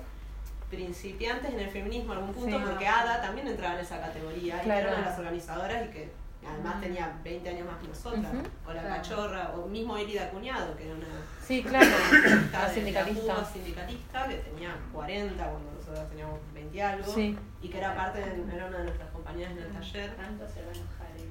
principiantes en el feminismo a algún punto, Sí. porque Ada también entraba en esa categoría y Claro. era una de las organizadoras y que Además tenía veinte años más que nosotras, Ujú. o la Claro. Cachorra, o mismo Elida Cuñado, que era una Sí, claro, sindicalista, la de- sindicalista. de la Cuba sindicalista, que tenía cuarenta cuando nosotros teníamos veinte y algo, Sí. y que era parte de, era una de nuestras compañeras en el taller. Tanto se va a enojar el...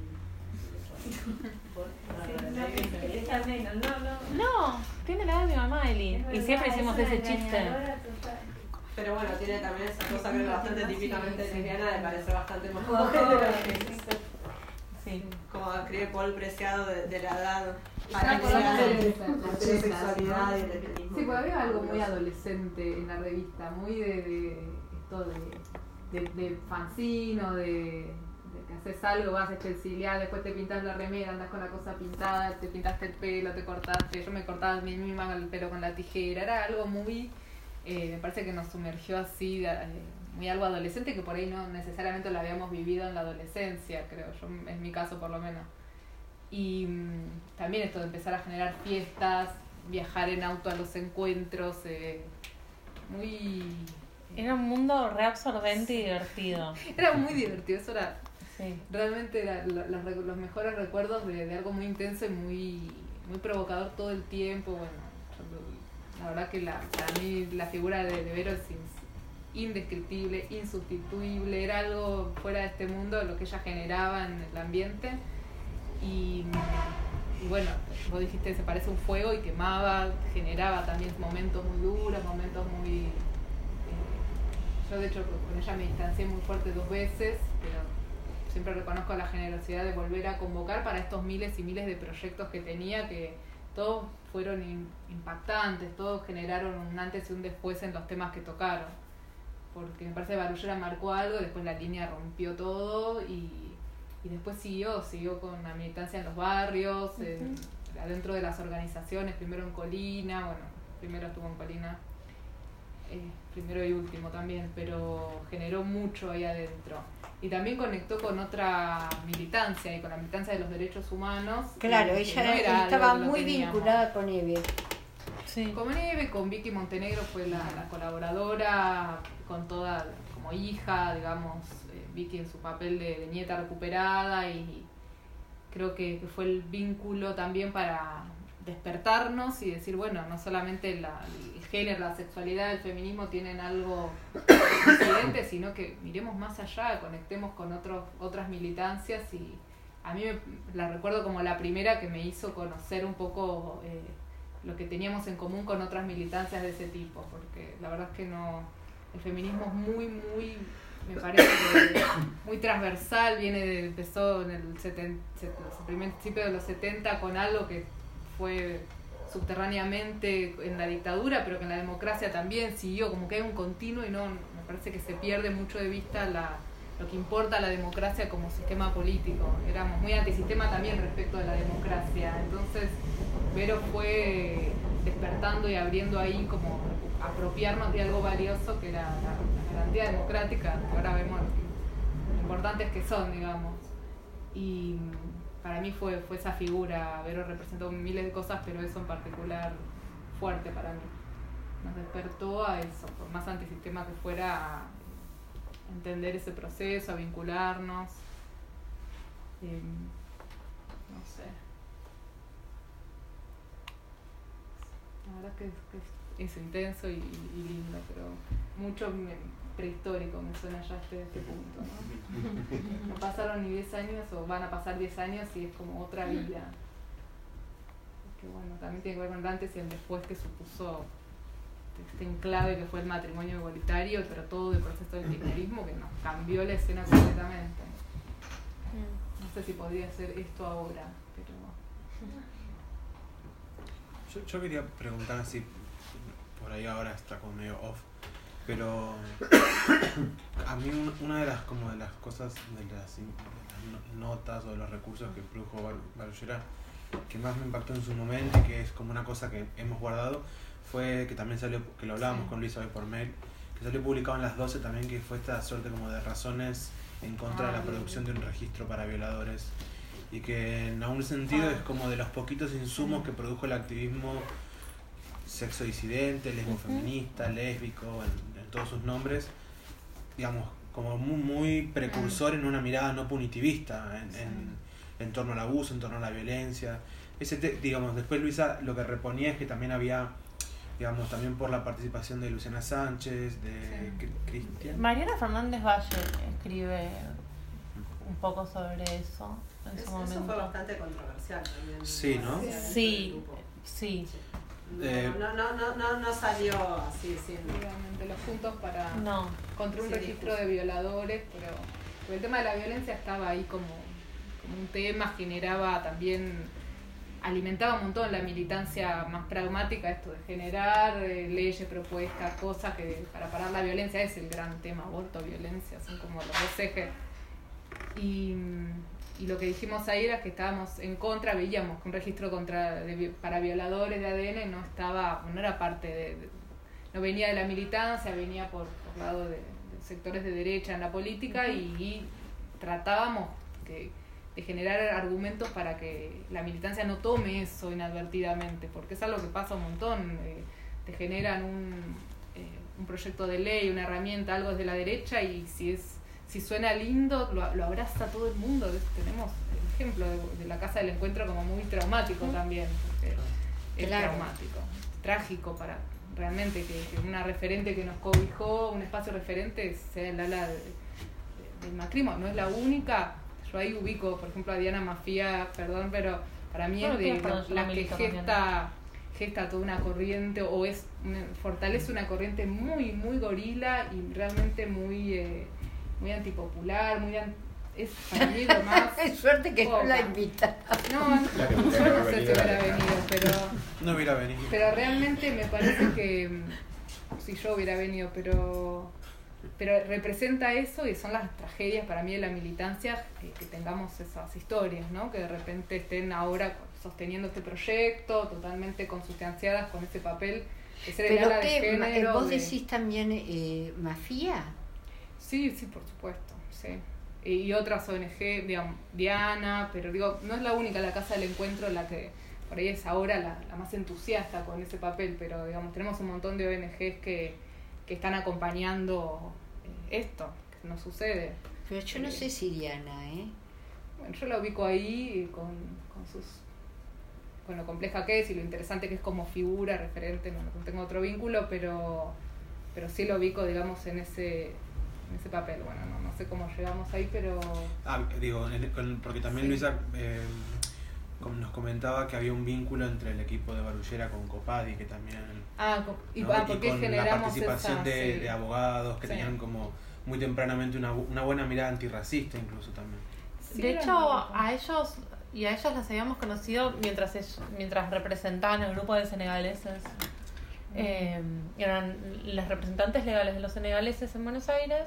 Por- Sí, no, está menos, no, no. No, tiene la edad de mi mamá, Eli. Es Y verdad, siempre es hicimos una ese chiste. engañadora total. Pero bueno, tiene también esa cosa creo bastante típicamente Sí. lesbiana de parecer bastante más Joder, joven de lo que es. Sí. Como escribe Paul Preciado de, de la edad Ya para que por sea ahí la de las heterosexualidad tretas, y el lesbianismo. Sí, pues había algo muy adolescente en la revista, muy de, de esto de, de, de fanzino, de, de que haces algo, vas a especialidad, después te pintas la remera, andas con la cosa pintada, te pintaste el pelo, te cortaste, yo me cortaba a mí misma el pelo con la tijera, era algo muy, eh, me parece que nos sumergió así, eh, muy algo adolescente que por ahí no necesariamente lo habíamos vivido en la adolescencia, creo yo, en mi caso por lo menos. Y mmm, también esto de empezar a generar fiestas, viajar en auto a los encuentros, eh, muy... Era un mundo re absorbente y divertido. Era muy divertido, eso era... Sí. Realmente era lo- los, recu- los mejores recuerdos de, de algo muy intenso y muy, muy provocador todo el tiempo. Bueno, yo- la verdad que la, para mí la figura de, de Vero es ins- indescriptible, insustituible, era algo fuera de este mundo lo que ella generaba en el ambiente. Y, y bueno, vos dijiste se parece a un fuego y quemaba, generaba también momentos muy duros, momentos muy... eh, yo de hecho con ella me distancié muy fuerte dos veces, pero siempre reconozco la generosidad de volver a convocar para estos miles y miles de proyectos que tenía, que todos fueron in- impactantes, todos generaron un antes y un después en los temas que tocaron. Porque me parece que Barullera marcó algo, después la línea rompió todo y, y después siguió, siguió con la militancia en los barrios, en- adentro de las organizaciones, primero en Colina, bueno, primero estuvo en Colina, eh, primero y último también, pero generó mucho ahí adentro. Y también conectó con otra militancia y con la militancia de los derechos humanos. Claro, que- que ella no era estaba algo que lo muy teníamos. vinculada con Eve. Sí. Con Eve, con Vicky Montenegro fue la, la colaboradora, con toda, como hija, digamos, eh, Vicky en su papel de, de nieta recuperada y creo que, que fue el vínculo también para despertarnos y decir, bueno, no solamente la, el género, la sexualidad, el feminismo tienen algo diferente, sino que miremos más allá, conectemos con otros, otras militancias y a mí me, la recuerdo como la primera que me hizo conocer un poco eh, lo que teníamos en común con otras militancias de ese tipo, porque la verdad es que no, el feminismo es muy, muy, me parece que muy transversal, viene de, empezó en el, seten, el primer principio de los setenta con algo que fue subterráneamente en la dictadura, pero que en la democracia también siguió, como que hay un continuo y no, me parece que se pierde mucho de vista la, lo que importa la democracia como sistema político. Éramos muy antisistema también respecto de la democracia, entonces Vero fue despertando y abriendo ahí como apropiarnos de algo valioso que era la, la garantía democrática, que ahora vemos lo importantes que son, digamos. Y para mí fue, fue esa figura, Vero representó miles de cosas, pero eso en particular fuerte para mí. Nos despertó a eso, por más antisistema que fuera, a entender ese proceso, a vincularnos. Eh, no sé. La verdad que, que es, es intenso y, y lindo, pero mucho me- prehistórico me suena ya este, este punto, ¿no? No pasaron ni diez años o van a pasar diez años y es como otra vida. Que bueno, también tiene que ver con el antes y el después que supuso este enclave que fue el matrimonio igualitario, pero todo el proceso del kirchnerismo que nos cambió la escena completamente. No sé si podría ser esto ahora, pero... Yo, yo quería preguntar así, por ahí ahora está como medio off, pero a mí un- una de las como de las cosas, de las, de las no- notas o de los recursos que produjo Bar- Barullera que más me impactó en su momento y que es como una cosa que hemos guardado fue que también salió, que lo hablábamos con Luisa hoy por mail, que salió publicado en las doce también, que fue esta suerte como de razones en contra Ah, de la bien. producción de un registro para violadores y que en algún sentido Ah. es como de los poquitos insumos que produjo el activismo sexo disidente, lesbofeminista, lésbico, en, en todos sus nombres, digamos, como muy, muy precursor en una mirada no punitivista, en, en- en torno al abuso, en torno a la violencia. Ese te, digamos, después Luisa lo que reponía es que también había, digamos, también por la participación de Luciana Sánchez, de sí. Cristian. Mariana Fernández Valle escribe un poco sobre eso en es, su momento. Eso fue bastante controversial también. Sí, ¿no? Sí, sí. No, eh, no, no, no, no, no salió así, sí. De los puntos para no. contra un sí, registro dispuso. de violadores, pero, pero el tema de la violencia estaba ahí como, como un tema, generaba también, alimentaba un montón la militancia más pragmática, esto de generar eh, leyes, propuestas, cosas que para parar la violencia es el gran tema, aborto, violencia, son como los dos ejes. Y, y lo que dijimos ahí era que estábamos en contra, veíamos que un registro contra de, para violadores de A D N no estaba, no era parte de, de no venía de la militancia, venía por, por lado de, de sectores de derecha en la política y, y tratábamos que, de generar argumentos para que la militancia no tome eso inadvertidamente, porque es algo que pasa un montón, eh, te generan un, eh, un proyecto de ley, una herramienta, algo desde la derecha y si es si suena lindo, lo, lo abraza todo el mundo. Tenemos el ejemplo de, de la Casa del Encuentro como muy traumático también, porque es claro. traumático, trágico para realmente que, que una referente que nos cobijó, un espacio referente, sea el ala de, de, del macrismo. No es la única, yo ahí ubico, por ejemplo, a Diana Mafia, perdón, pero para mí es de la, la que gesta, gesta toda una corriente, o es una, fortalece una corriente muy, muy gorila y realmente muy... Eh, muy antipopular, muy an... es para mí lo más... Es suerte que poca. no la invita. No, no, yo no sé si hubiera venido, pero... No hubiera venido. Pero realmente me parece que... Si yo hubiera venido, pero... Pero representa eso y son las tragedias para mí de la militancia, que, que tengamos esas historias, ¿no? Que de repente estén ahora sosteniendo este proyecto, totalmente consustanciadas con ese papel de ser el ¿Pero ala de qué? género. ¿Vos de... decís también eh, Mafia? Sí, sí, por supuesto, sí. Y otras O N G, digamos, Diana, pero digo, no es la única la Casa del Encuentro la que por ahí es ahora la, la más entusiasta con ese papel, pero digamos, tenemos un montón de O N Ges que, que están acompañando eh, esto, que no sucede. Pero yo no eh, sé si Diana, ¿eh? Bueno, yo la ubico ahí con, con sus con lo compleja que es y lo interesante que es como figura, referente, no, no tengo otro vínculo, pero, pero sí lo ubico, digamos, en ese... en ese papel. Bueno, no, no sé cómo llegamos ahí, pero... Ah, digo, en, con, porque también sí. Luisa eh, nos comentaba que había un vínculo entre el equipo de Barullera con Copadi, que también... Ah, y, ¿no? ah, porque y con generamos la participación esa, de, sí. de abogados que sí. tenían como muy tempranamente una, una buena mirada antirracista incluso también. Sí, de hecho, no. a ellos y a ellas las habíamos conocido mientras ellos, mientras representaban el grupo de senegaleses. Eh, eran las representantes legales de los senegaleses en Buenos Aires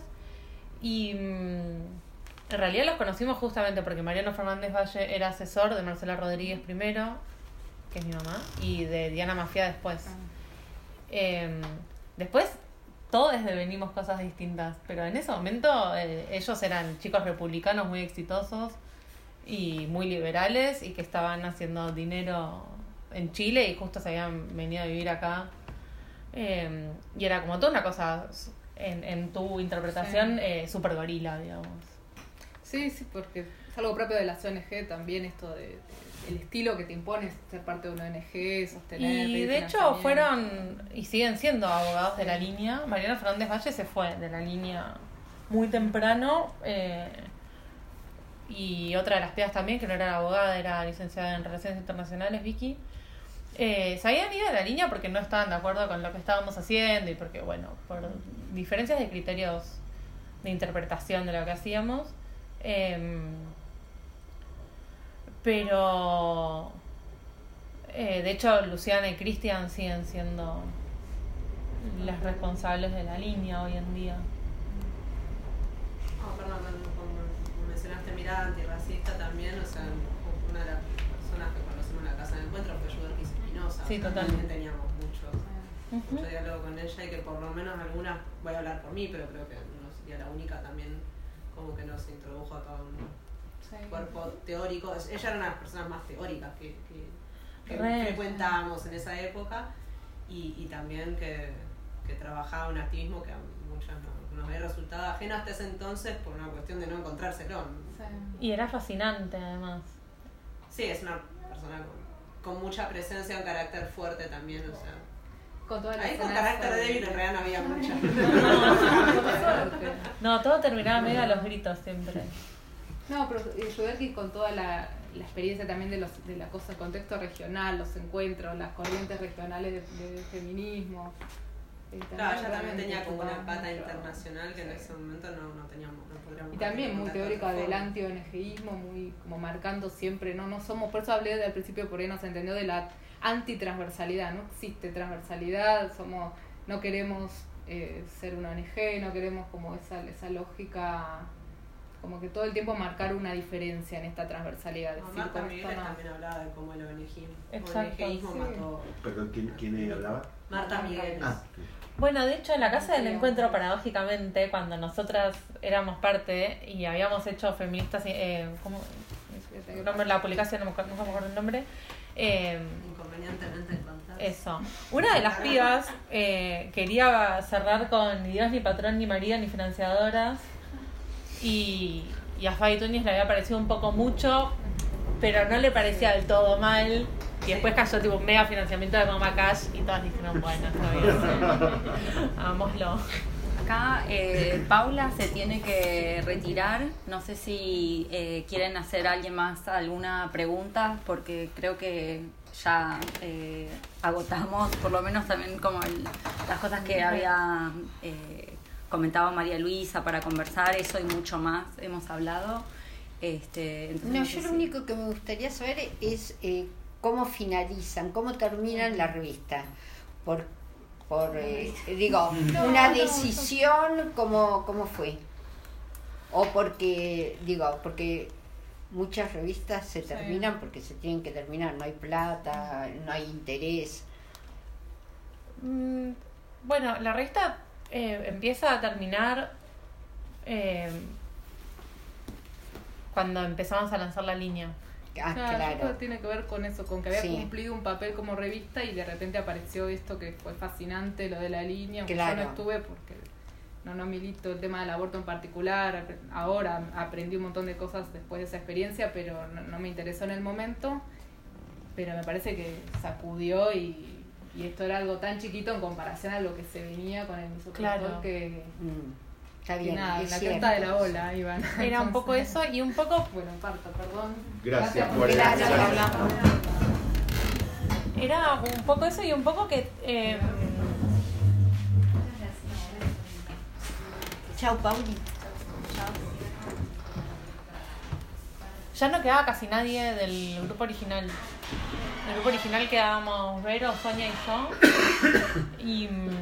y mm, en realidad los conocimos justamente porque Mariano Fernández Valle era asesor de Marcela Rodríguez primero, que es mi mamá, y de Diana Mafia después. Ah. Eh, después todos devenimos cosas distintas, pero en ese momento eh, ellos eran chicos republicanos muy exitosos y muy liberales y que estaban haciendo dinero en Chile y justo se habían venido a vivir acá. Eh, y era como toda una cosa en, en tu interpretación sí. eh, súper gorila, digamos. Sí, sí, porque es algo propio de las O N G también, esto de, de el estilo que te impone ser parte de una O N G, sostener. Y de hecho fueron y siguen siendo abogados de la línea. Mariano Fernández Valle se fue de la línea muy temprano. Eh, y otra de las pibas también, que no era abogada, era licenciada en Relaciones Internacionales, Vicky. Eh, se habían ido de la línea porque no estaban de acuerdo con lo que estábamos haciendo y porque, bueno, por diferencias de criterios de interpretación de lo que hacíamos. Eh, pero, eh, de hecho, Luciana y Cristian siguen siendo las responsables de la línea hoy en día. Oh, perdón, como mencionaste mirada antirracista también, o sea, una de las personas que conocemos en la Casa del Encuentro fue Yuderquis Espinosa. Sí, o sea, totalmente. También teníamos mucho, uh-huh. mucho diálogo con ella y que por lo menos algunas, voy a hablar por mí, pero creo que no sería la única también, como que nos introdujo a todo un sí. cuerpo teórico. Ella era una de las personas más teóricas que, que, que frecuentábamos en esa época y, y también que, que trabajaba un activismo que a muchas no, nos había resultado ajeno hasta ese entonces por una cuestión de no encontrárselo. Sí. Y era fascinante además. Sí, es una persona con, con mucha presencia, un carácter fuerte también, o sea. Con toda la Ahí con escena carácter de- débil en realidad no había mucha. No, todo terminaba medio a los gritos siempre. No, pero eh, Judelkis con toda la, la experiencia también de, los, de la cosa, el contexto regional, los encuentros, las corrientes regionales de, de feminismo. eh, Claro, ella también realmente tenía como una ocupaba pata mucho. internacional que en ese momento no, no teníamos, no podríamos. Y también muy contacto teórica de del forma. anti-ONGismo, muy como marcando siempre, no no somos, por eso hablé al principio, por ahí no se entendió, de la antitransversalidad, no existe transversalidad, somos, no queremos eh, ser una O N G, no queremos como esa, esa lógica, como que todo el tiempo marcar una diferencia en esta transversalidad. No, decir, Marta con Miguel esto no. también hablaba de cómo el ONGismo, Exacto, ONGismo sí. mató. Perdón, ¿quién, quién hablaba? Marta Miguel. Ah, Bueno, de hecho, en la Casa del Encuentro, paradójicamente, cuando nosotras éramos parte y habíamos hecho feministas, eh, ¿cómo? El nombre, la publicación, no me acuerdo, no me acuerdo el nombre. Eh, Inconvenientemente encontrados. Eso. Una de las pibas eh, quería cerrar con ni Dios, ni patrón, ni marido, ni financiadoras. Y, y a Fabi Túñez le había parecido un poco mucho, pero no le parecía del todo mal. Y después cayó tipo un mega financiamiento de Mama Cash y todas dijeron, bueno, está bien. Hagámoslo. Acá eh, Paula se tiene que retirar. No sé si eh, quieren hacer alguien más alguna pregunta, porque creo que ya eh, agotamos, por lo menos también como el- las cosas que había eh, comentado María Luisa para conversar, eso y mucho más hemos hablado. Este, entonces No, no yo sé lo si- único que me gustaría saber es eh, cómo finalizan, cómo terminan la revista. Por, por eh, digo, No, una no, decisión, ¿cómo, cómo fue? O porque, digo, porque muchas revistas se Sí. terminan porque se tienen que terminar, no hay plata, no hay interés. Mm, Bueno, la revista eh, empieza a terminar eh, cuando empezamos a lanzar la línea. Ah, Claro, yo creo claro. que tiene que ver con eso, con que había Sí. cumplido un papel como revista y de repente apareció esto que fue fascinante, lo de la línea, aunque Claro. yo no estuve porque no, no milito el tema del aborto en particular, ahora aprendí un montón de cosas después de esa experiencia, pero no, no me interesó en el momento, pero me parece que sacudió y, y esto era algo tan chiquito en comparación a lo que se venía con el misoprostol Claro. que, Mm, está que bien, nada, es la cierto. cresta de la ola, Iván. Era un poco eso y un poco Bueno, parto, perdón. Gracias por Gracias. el Era un poco eso y un poco que eh, Chao, Pauli. ya no quedaba casi nadie del grupo original. Del grupo original quedábamos Vero, Sonia y yo. Y, mm,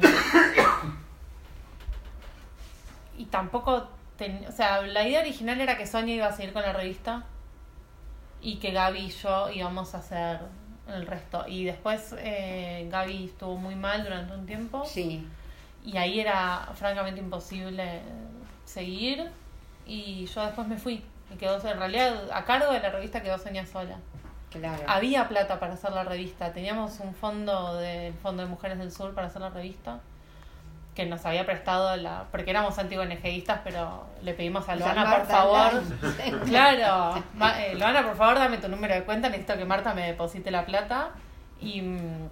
y tampoco ten- o sea, la idea original era que Sonia iba a seguir con la revista y que Gaby y yo íbamos a hacer el resto. Y después eh, Gaby estuvo muy mal durante un tiempo. Sí. Y ahí era francamente imposible seguir. Y yo después me fui. Y quedó, en realidad, a cargo de la revista quedó Sonia sola. Claro. Había plata para hacer la revista. Teníamos un fondo del Fondo de Mujeres del Sur para hacer la revista. Que nos había prestado la... Porque éramos anti-ONGistas, pero le pedimos a O sea, Loana, por Marta favor... Lang. Claro. Ma- eh, Loana, por favor, dame tu número de cuenta. Necesito que Marta me deposite la plata. Y... mm,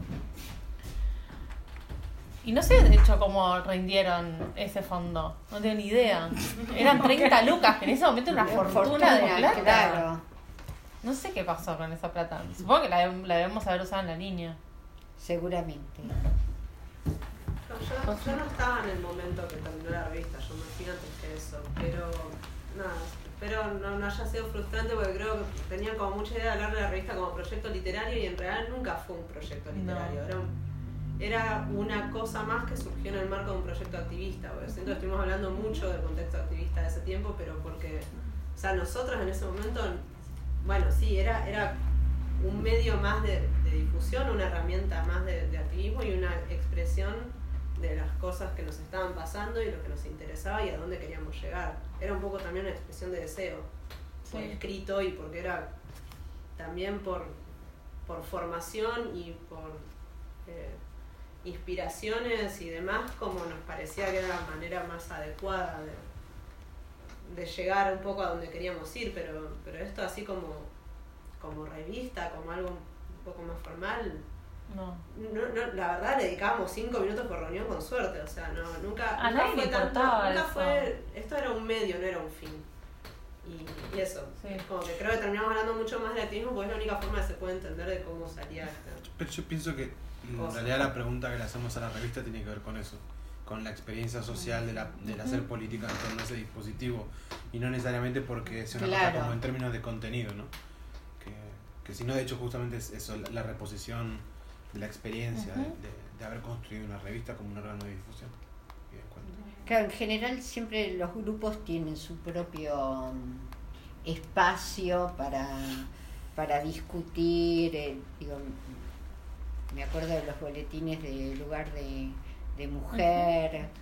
Y no sé, de hecho, cómo rindieron ese fondo. No tengo ni idea. Eran treinta lucas, que en ese momento era una fortuna, de plata. Claro. No sé qué pasó con esa plata. Supongo que la, deb- la debemos haber usado en la línea. Seguramente. No, yo, yo no estaba en el momento que terminó la revista, yo me fui antes que eso, pero nada, espero no, no haya sido frustrante porque creo que tenía como mucha idea de hablar de la revista como proyecto literario y en realidad nunca fue un proyecto literario, No. era, un- era una cosa más que surgió en el marco de un proyecto activista, porque siento que estuvimos hablando mucho del contexto activista de ese tiempo, pero porque, o sea, nosotros en ese momento, bueno, sí, era, era un medio más de, de difusión, una herramienta más de, de activismo y una expresión de las cosas que nos estaban pasando y lo que nos interesaba y a dónde queríamos llegar. Era un poco también una expresión de deseo, por Sí. escrito y porque era también por, por formación y por eh, inspiraciones y demás, como nos parecía que era la manera más adecuada de, de llegar un poco a donde queríamos ir, pero, pero esto así como como revista, como algo un poco más formal, No. no, no, la verdad le dedicábamos cinco minutos por reunión con suerte, o sea, no, nunca, A nunca nadie fue le tanto, importaba nunca eso. fue, esto era un medio, no era un fin. Y, y eso, Sí. como que creo que terminamos hablando mucho más del activismo porque es la única forma que se puede entender de cómo salía esta. Pero yo pienso que en Cosa. realidad la pregunta que le hacemos a la revista tiene que ver con eso, con la experiencia social de la, del hacer política en torno a ese dispositivo, y no necesariamente porque sea una Claro. cosa como en términos de contenido, ¿no? Que, que si no, de hecho, justamente es eso, la, la reposición de la experiencia Ujú. de, de, de haber construido una revista como un órgano de difusión y de encuentro. Claro, en general siempre los grupos tienen su propio mm, espacio para, para discutir, eh, digo, me acuerdo de los boletines de lugar de, de mujer, eh,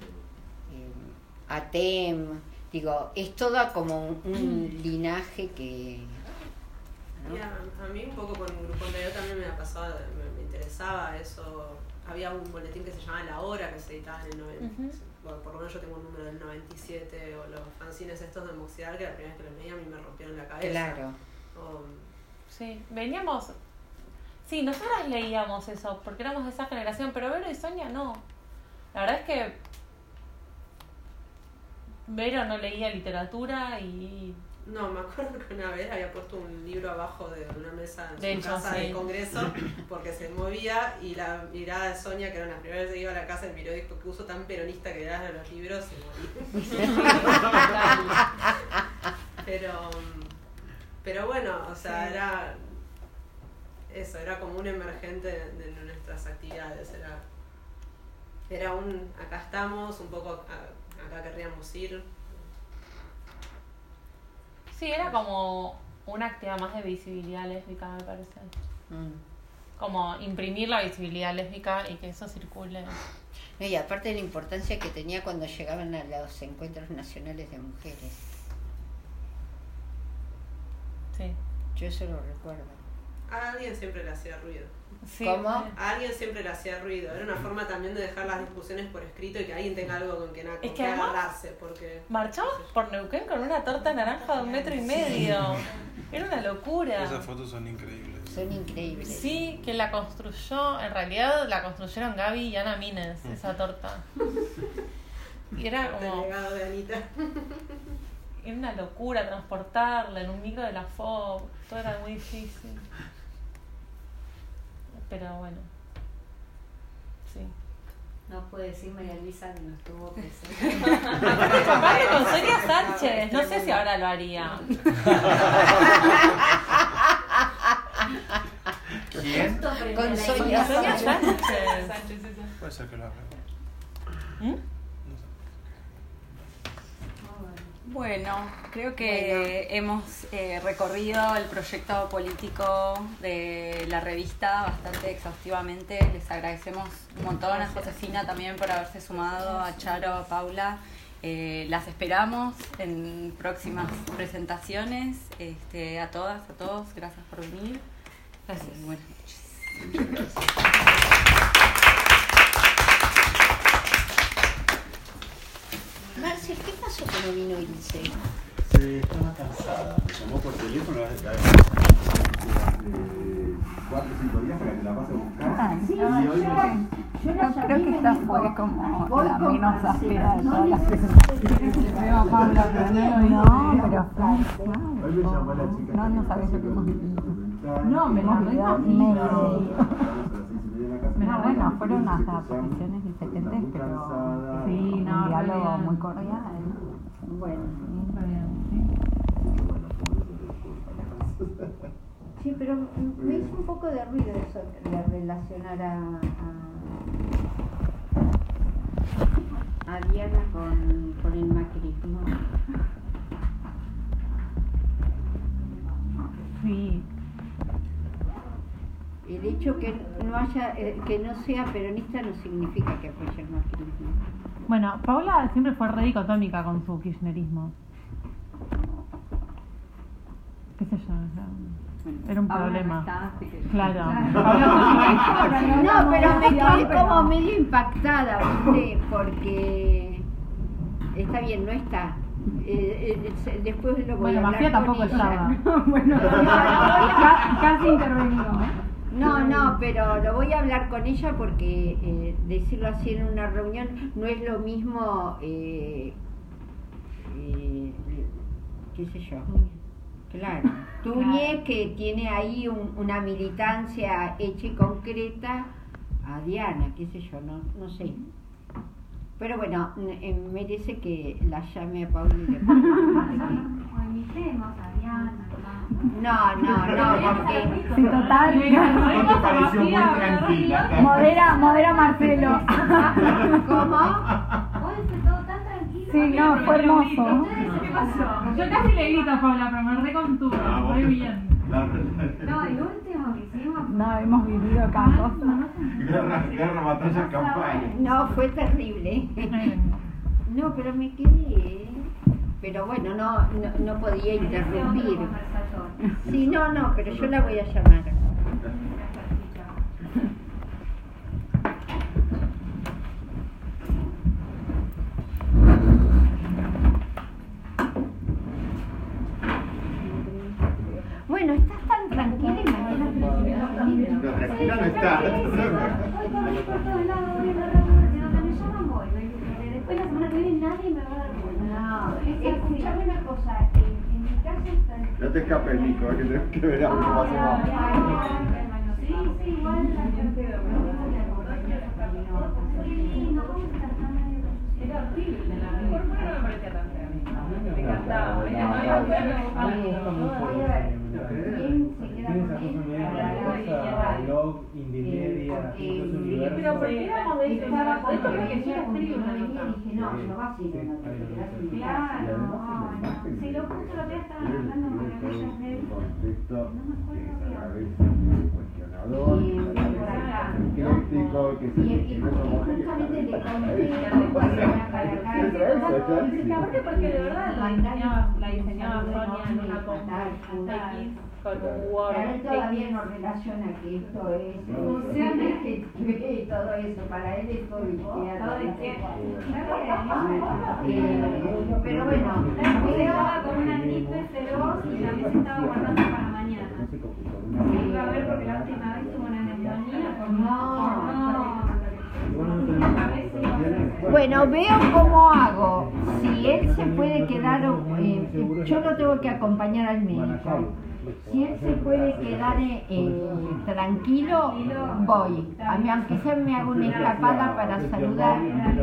ATEM, digo, es toda como un, un linaje que... ¿no? Y a, a mí un poco con un grupo anterior también me ha pasado, me, me interesaba eso. Había un boletín que se llamaba La Hora, que se editaba en el noventa, Ujú. bueno, por lo menos yo tengo un número del noventa y siete, o los fanzines estos de Moxidar, que la primera vez que los leí a mí me rompieron la cabeza. Claro. O, Sí, veníamos... Sí, nosotras leíamos eso, porque éramos de esa generación, pero Vero y Sonia no. La verdad es que Vero no leía literatura y... no, me acuerdo que una vez había puesto un libro abajo de una mesa en De su hecho, casa sí. de congreso porque se movía, y la mirada de Sonia, que era la primera vez que iba a la casa, el miró y dijo que uso tan peronista que era de los libros, se moría. pero pero bueno, o sea, Sí. era eso, era como un emergente de, de nuestras actividades, era era un acá estamos, un poco a- acá querríamos ir. Sí, era como una actividad más de visibilidad lésbica, me parece. Mm. Como imprimir la visibilidad lésbica y que eso circule. No, y aparte de la importancia que tenía cuando llegaban a los encuentros nacionales de mujeres. Sí. Yo eso lo recuerdo. A alguien siempre le hacía ruido. Sí, ¿Cómo? A alguien siempre le hacía ruido. Era una forma también de dejar las discusiones por escrito y que alguien tenga algo con que, na- con Es que que además- agarrarse. Porque Marchamos por Neuquén con una torta naranja de un metro y medio. Era una locura. Esas fotos son increíbles. Son increíbles. Sí, que la construyó, en realidad la construyeron Gaby y Ana Mines, esa torta. Y era el como, legado de Anita. era una locura transportarla en un micro de la F O B, todo era muy difícil. Pero bueno, sí. No puede decir María Luisa que no estuvo presente. Aparte con Sonia Sánchez, no sé si ahora lo haría. ¿Quién? Con Sonia Sonia Sánchez. Sánchez. Puede ser que lo haga. ¿Mm? No sé. Bueno, creo que hemos eh, recorrido el proyecto político de la revista bastante exhaustivamente. Les agradecemos un montón a Josefina también por haberse sumado, a Charo, a Paula. Eh, las esperamos en próximas presentaciones. Este, a todas, a todos, gracias por venir. Gracias. Y buenas noches. Marce, ¿qué pasó que no vino Ilse? Sí, estaba cansada. Me llamó por teléfono hace cuatro o cinco días para que la pase a buscar. Sí, y hoy yo, no. yo la Creo que esta fue como voy la con menos Marcela, áspera de no todas las que necesito- veo a Pablo primero y no, pero fue Hoy me llamó la chica. no, no sabés lo que hemos vivido. No, me la medio. medio. Pero bueno, fueron hasta posiciones diferentes, pero sí, un diálogo muy cordial. Bueno, Sí, sí, pero me hizo un poco de ruido eso de relacionar a, a, a Diana con, con el macrismo. sí. El hecho que no haya, eh, que no sea peronista no significa que apoye el macrismo. Bueno, Paula siempre fue re dicotómica con su kirchnerismo. ¿Qué sé yo? o sea, era un problema. Claro. No, pero me quedé como medio impactada, ¿viste? Porque está bien, no está Eh, eh, después lo voy Bueno, a hablar Mafia con tampoco ella. estaba. Bueno, ca- casi intervenimos, ¿eh? No, no, pero lo voy a hablar con ella porque eh, decirlo así en una reunión no es lo mismo, eh, eh, qué sé yo, claro, Tuñe que tiene ahí un- una militancia hecha y concreta a Diana, qué sé yo, no, no sé. Pero bueno, eh, merece que la llame a Paula y le Invitemos a Diana. No, no, no, porque... Sí, total. ¿No te pareció muy tranquila? Modera, modera Marcelo. ¿Cómo? Hoy fue todo tan tranquilo. Sí, no, fue hermoso. ¿Qué pasó? Yo casi le grito a Paula, pero me recontuve. Muy bien. No, el último que hicimos. No, hemos vivido cada cosa. Guerra, guerra, batalla, campaña. No, fue terrible. No, pero me quedé. Pero bueno, no, no, no podía interrumpir. Sí, no, no, pero yo la voy a llamar. Bueno, estás tan tranquila y mañana No, tranquila no está. Después la semana que viene nadie me va a dar cuenta. No, escúchame una cosa, en, en mi casa está... No te escapes, Nico, que tenemos que ver algo cómo hacemos. Sí, sí, igual la gente de era horrible la vida. ¿Por qué no me parecía tan fea? Me encantaba. Blog, Indimedia, Universo. Pero porque éramos de eso, Estaba esto con es que yo escribo escribo una una nota. Dije, no, no va a ser una Claro, si lo justo lo que estaban hablando con la cosa de Un contexto no me acuerdo que a bien. veces cuestionador, crítico, que se y justamente le conté Aparte porque de verdad la diseñaba, la diseñaba Sonia en una compra X con un Word. Pero él todavía no relaciona que esto es funciones que ve y todo eso, para él es todo izquierda. Pero bueno, Me quedaba con una N I P C dos y también se estaba guardando para mañana. Iba a ver porque la última vez tuvo una neumonía por no. bueno, veo cómo hago. Si él se puede quedar, eh, yo lo tengo que acompañar al médico. Si él se puede quedar eh, eh, tranquilo, voy. A mí, aunque sea me hago una escapada para saludar.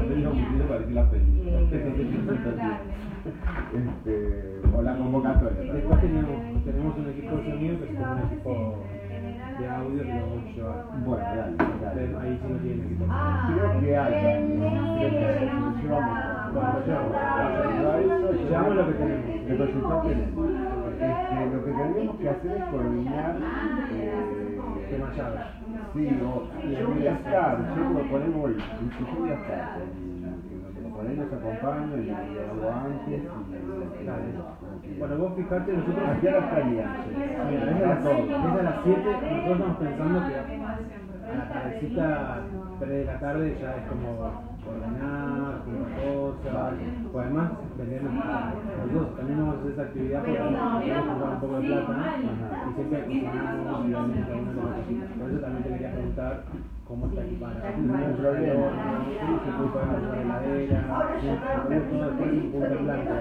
Este, o la convocatoria. Después tenemos, tenemos un equipo de sonido que es como un equipo de audio que lo vamos a llevar. Bueno, dale, dale. Ahí sí no tiene equipo. Creo que hay. Creo que lo llevamos. Bueno, lo llevamos. Llevamos lo que tenemos. El resultado tenemos. Este, lo que tenemos que hacer es coordinar eh, tema llave. Sí, o, yo voy a estar, yo lo ponemos, yo voy a estar, por ahí nos acompaño y lo hago antes y dale. Bueno, vos fijate, nosotros aquí ahora estarían. Mira, es a las siete, es a las siete, nosotros estamos pensando que a la tardecita, tres de la tarde ya es como ordenar, comprar cosas, pues además vendemos, nosotros también vamos a hacer esa actividad porque queremos juntar un poco de plata y siempre cocinamos y vendemos algunas de las cositas. Por eso también te quería preguntar cómo está equipada. No hay problema, si puede pagar una heladera, todo después un punto en blanco.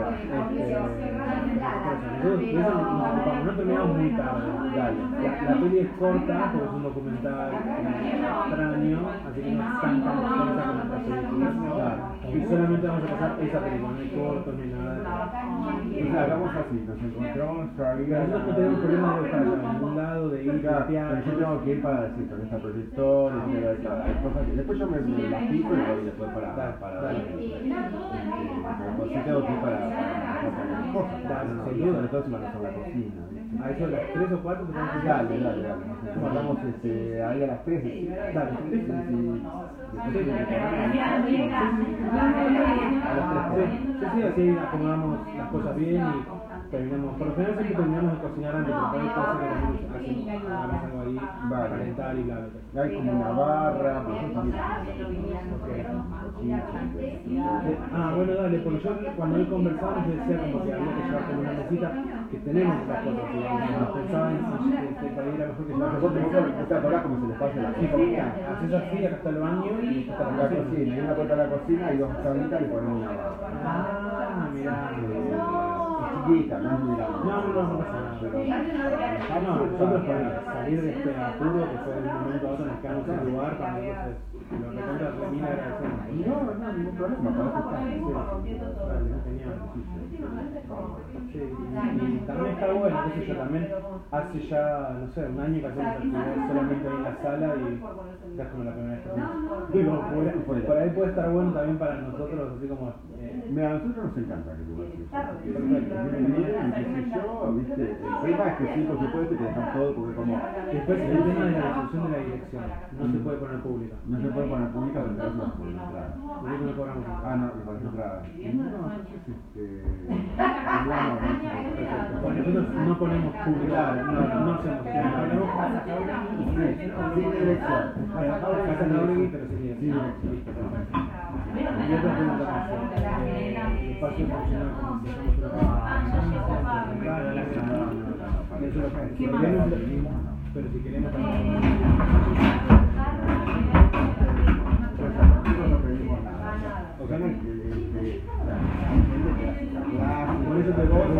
Nosotros no terminamos muy tarde, dale. La, la peli es corta porque es un documental extraño, así que no es tan tan extensa como otras películas. Y solamente vamos a pasar esa película, no hay cortos ni nada. Entonces hagamos así, nos encontramos todavía. Nosotros no tenemos problemas de estar en ningún lado, de ir a Pero yo tengo que ir para decir con esta proyectora, hay cosas que después yo me, me las pico y voy después para para pero sí tengo que ir para para cosas, sin duda, entonces van a hacer la cocina. A eso a las tres o cuatro te vamos a Dale, dale, dale. Nos hablamos este, ahí a las tres. Dale, sí, sí, sí. Sí, sí, así acomodamos las cosas bien y terminamos. Por lo general siempre terminamos de cocinar antes, pero por ahí puede ser que también hacemos algo ahí. vale. calentar y bla, bla, bla. Hay como una barra, pero yo también. Ah, bueno, dale, porque yo cuando él conversaba yo decía como que había que llevar como una mesita, que tenemos estas cosas, digamos, pensaba en si este, para ir a mejor que llevar Nosotros tenemos que estar acá como se les pasa la cocina. haces así, acá está el baño y acá está La cocina, hay una puerta a la cocina y dos tablitas y ponen una barra. Ah, mirá. Es chiquita, no es muy grande. No, no, no, no pasa nada, pero... Ah, no, nosotros para salir de este apuro, que fue de un momento a otro, nos quedamos en el lugar, para nosotros lo recontra remina agradecemos. No, no, ningún problema, para eso está. Genial, sí, y también está bueno, qué sé yo, también hace ya, no sé, un año que hacemos actividades solamente ahí en la sala y ya es como la primera vez que hacemos. Digo, por, por ahí puede estar bueno también para nosotros, así como... Eh, Mira, a nosotros nos encanta que tú hagas eso. Perfecto, vienen bien, y qué sé yo, viste, el tema es que sí, por supuesto, que dejan todo porque como... Después el tema de la resolución de la dirección, no se puede poner pública. No se puede poner pública porque eso es por entrada. ¿Por qué no cobramos entrada? Ah, no, por entrada. No, entonces, este... Bueno, Bueno, nosotros no ponemos pública, no, no hacemos sin dirección. Casa Jauregui, pero sin dirección. Y otra pregunta más. El espacio funciona como si somos una pero si queremos por eso te voy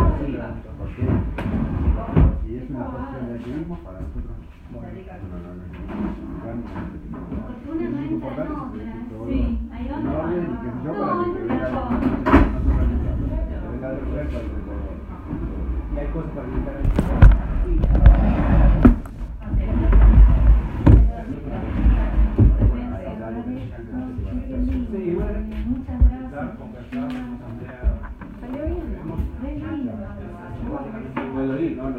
y es una cuestión de activismo para nosotros. Bueno, no, no, no, no, es importante es todo en orden y que yo para que venga venga de vuelta y hay cosas para evitar sí, bueno, conversar con Andrea. Salió bien. Puedo ir, ¿no?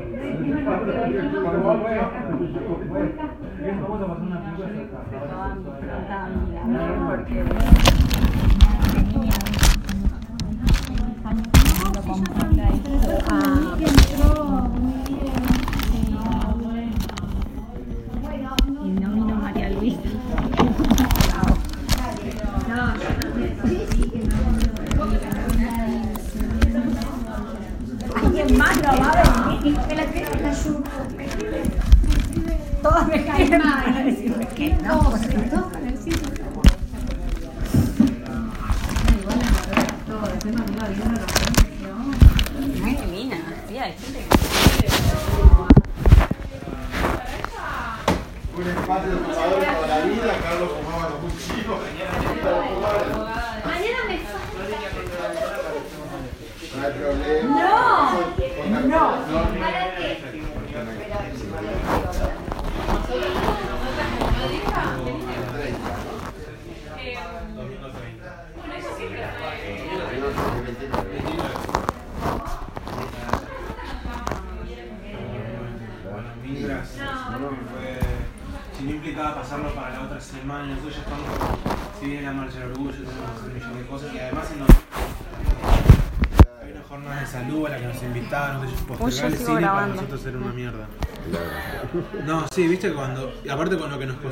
Vamos a pasar una película porque y no vino María Luisa. Alguien más no va a venir. Me la quiero la ayuda. Todas me caen mal. A decirme que no. Todos para decir igual la verdad, todo el tema me iba viendo la organización. Ay, qué mina. Sí, hay gente Un espacio de fumadores toda la vida, Carlos fumaba como un chico. Mañana me falta. No hay problema. No, no. ¿Para qué? Bueno, mil gracias. Fue, si no implicaba pasarlo para la otra semana, nosotros ya estamos, si viene la marcha del orgullo, tenemos que hacer un millón de cosas y además si no, hay una jornada de salud a la que nos invitaron, de postergar el cine para nosotros era una mierda. No, sí, viste cuando, y aparte con lo que nos costó